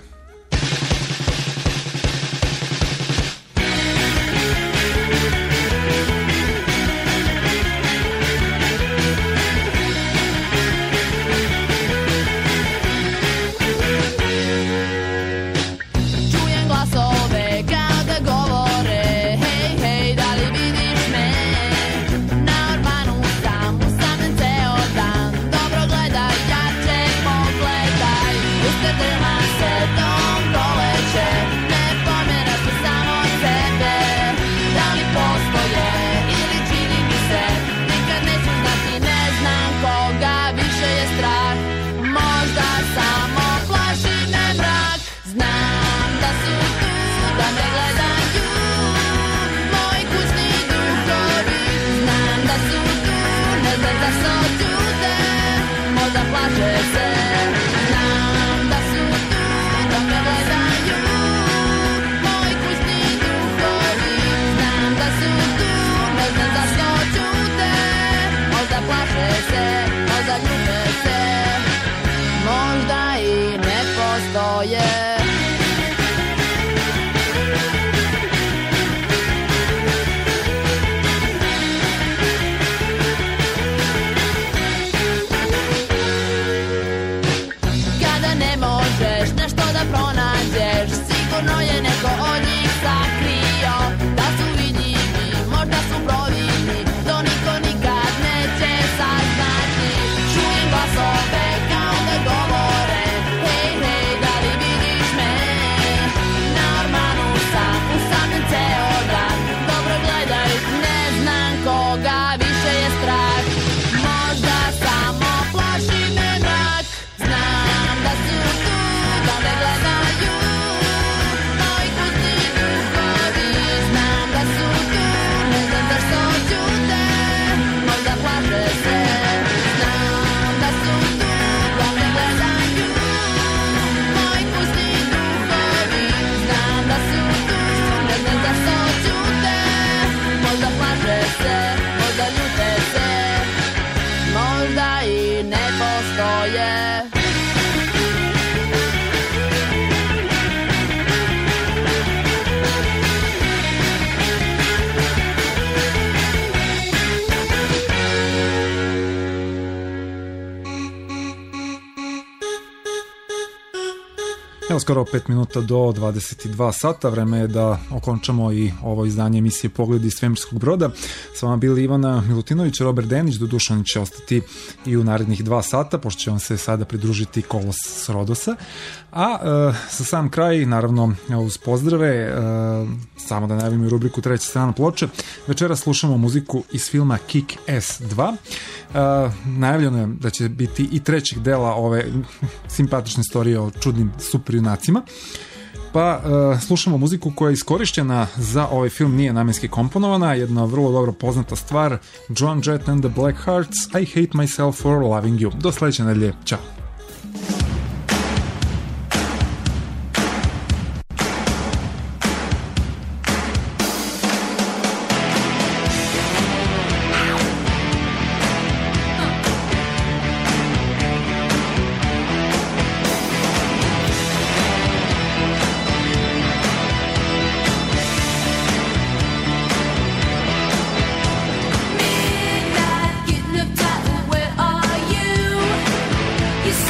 Evo skoro pet minuta do dvadeset dva sata, vreme je da okončamo i ovo izdanje emisije Pogled iz svemirskog broda. S vama bili Ivana Milutinović, Robert Denić, doduše on će ostati i u narednih dva sata, pošto će on se sada pridružiti Kolos s Rodosa. A e, za sam kraj, naravno uz pozdrave, e, samo da najavim i rubriku Treća strana ploče, večera slušamo muziku iz filma Kick-Ass dva. E, najavljeno je da će biti i trećeg dela ove simpatične storije o čudnim superjunacima. Pa e, slušamo muziku koja je iskorišćena za ovaj film, nije namenski komponovana, jedna vrlo dobro poznata stvar, Joan Jett and the Blackhearts, I Hate Myself for Loving You. Do sledeće nedelje, ćao! Midnight, getting up tight, where are you?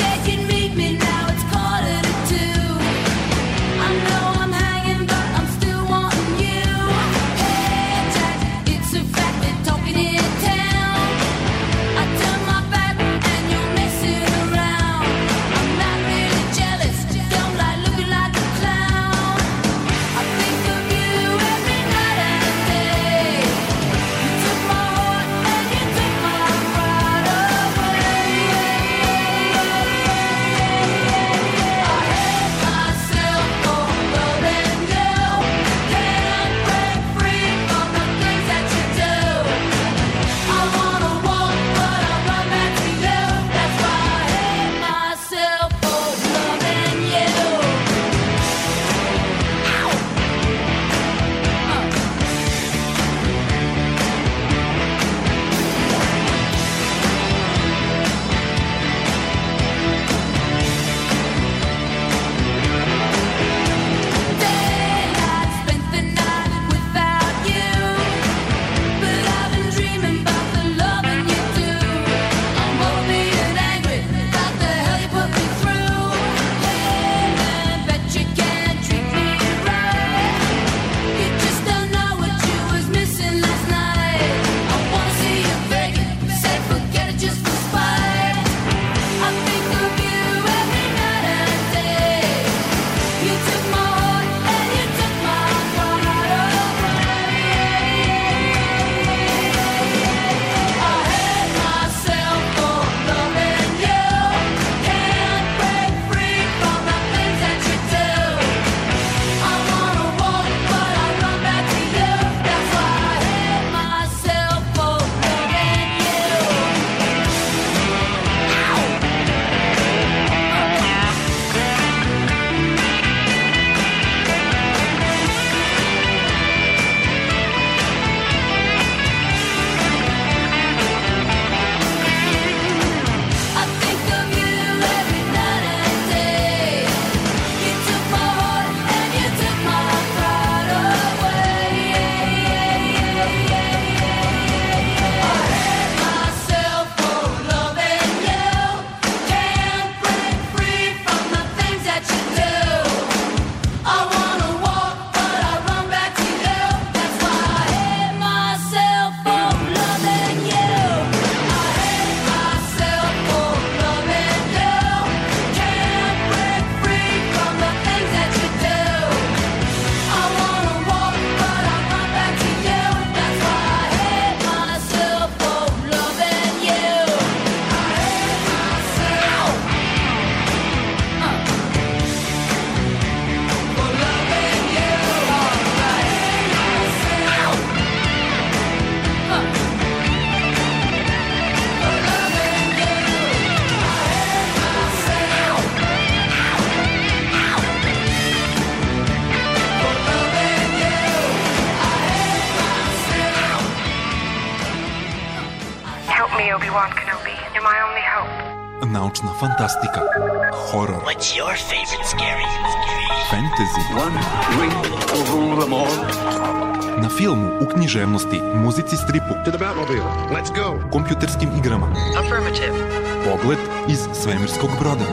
naučna fantastika, horor, What's your favorite scary fantasy, One ring will rule them all. na filmu, u književnosti, muzici, stripu, To the Batmobile. Let's go. kompjuterskim igrama. Affirmative. Pogled iz svemirskog broda.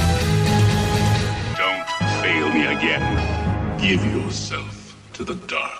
Don't fail me again. Give yourself to the dark.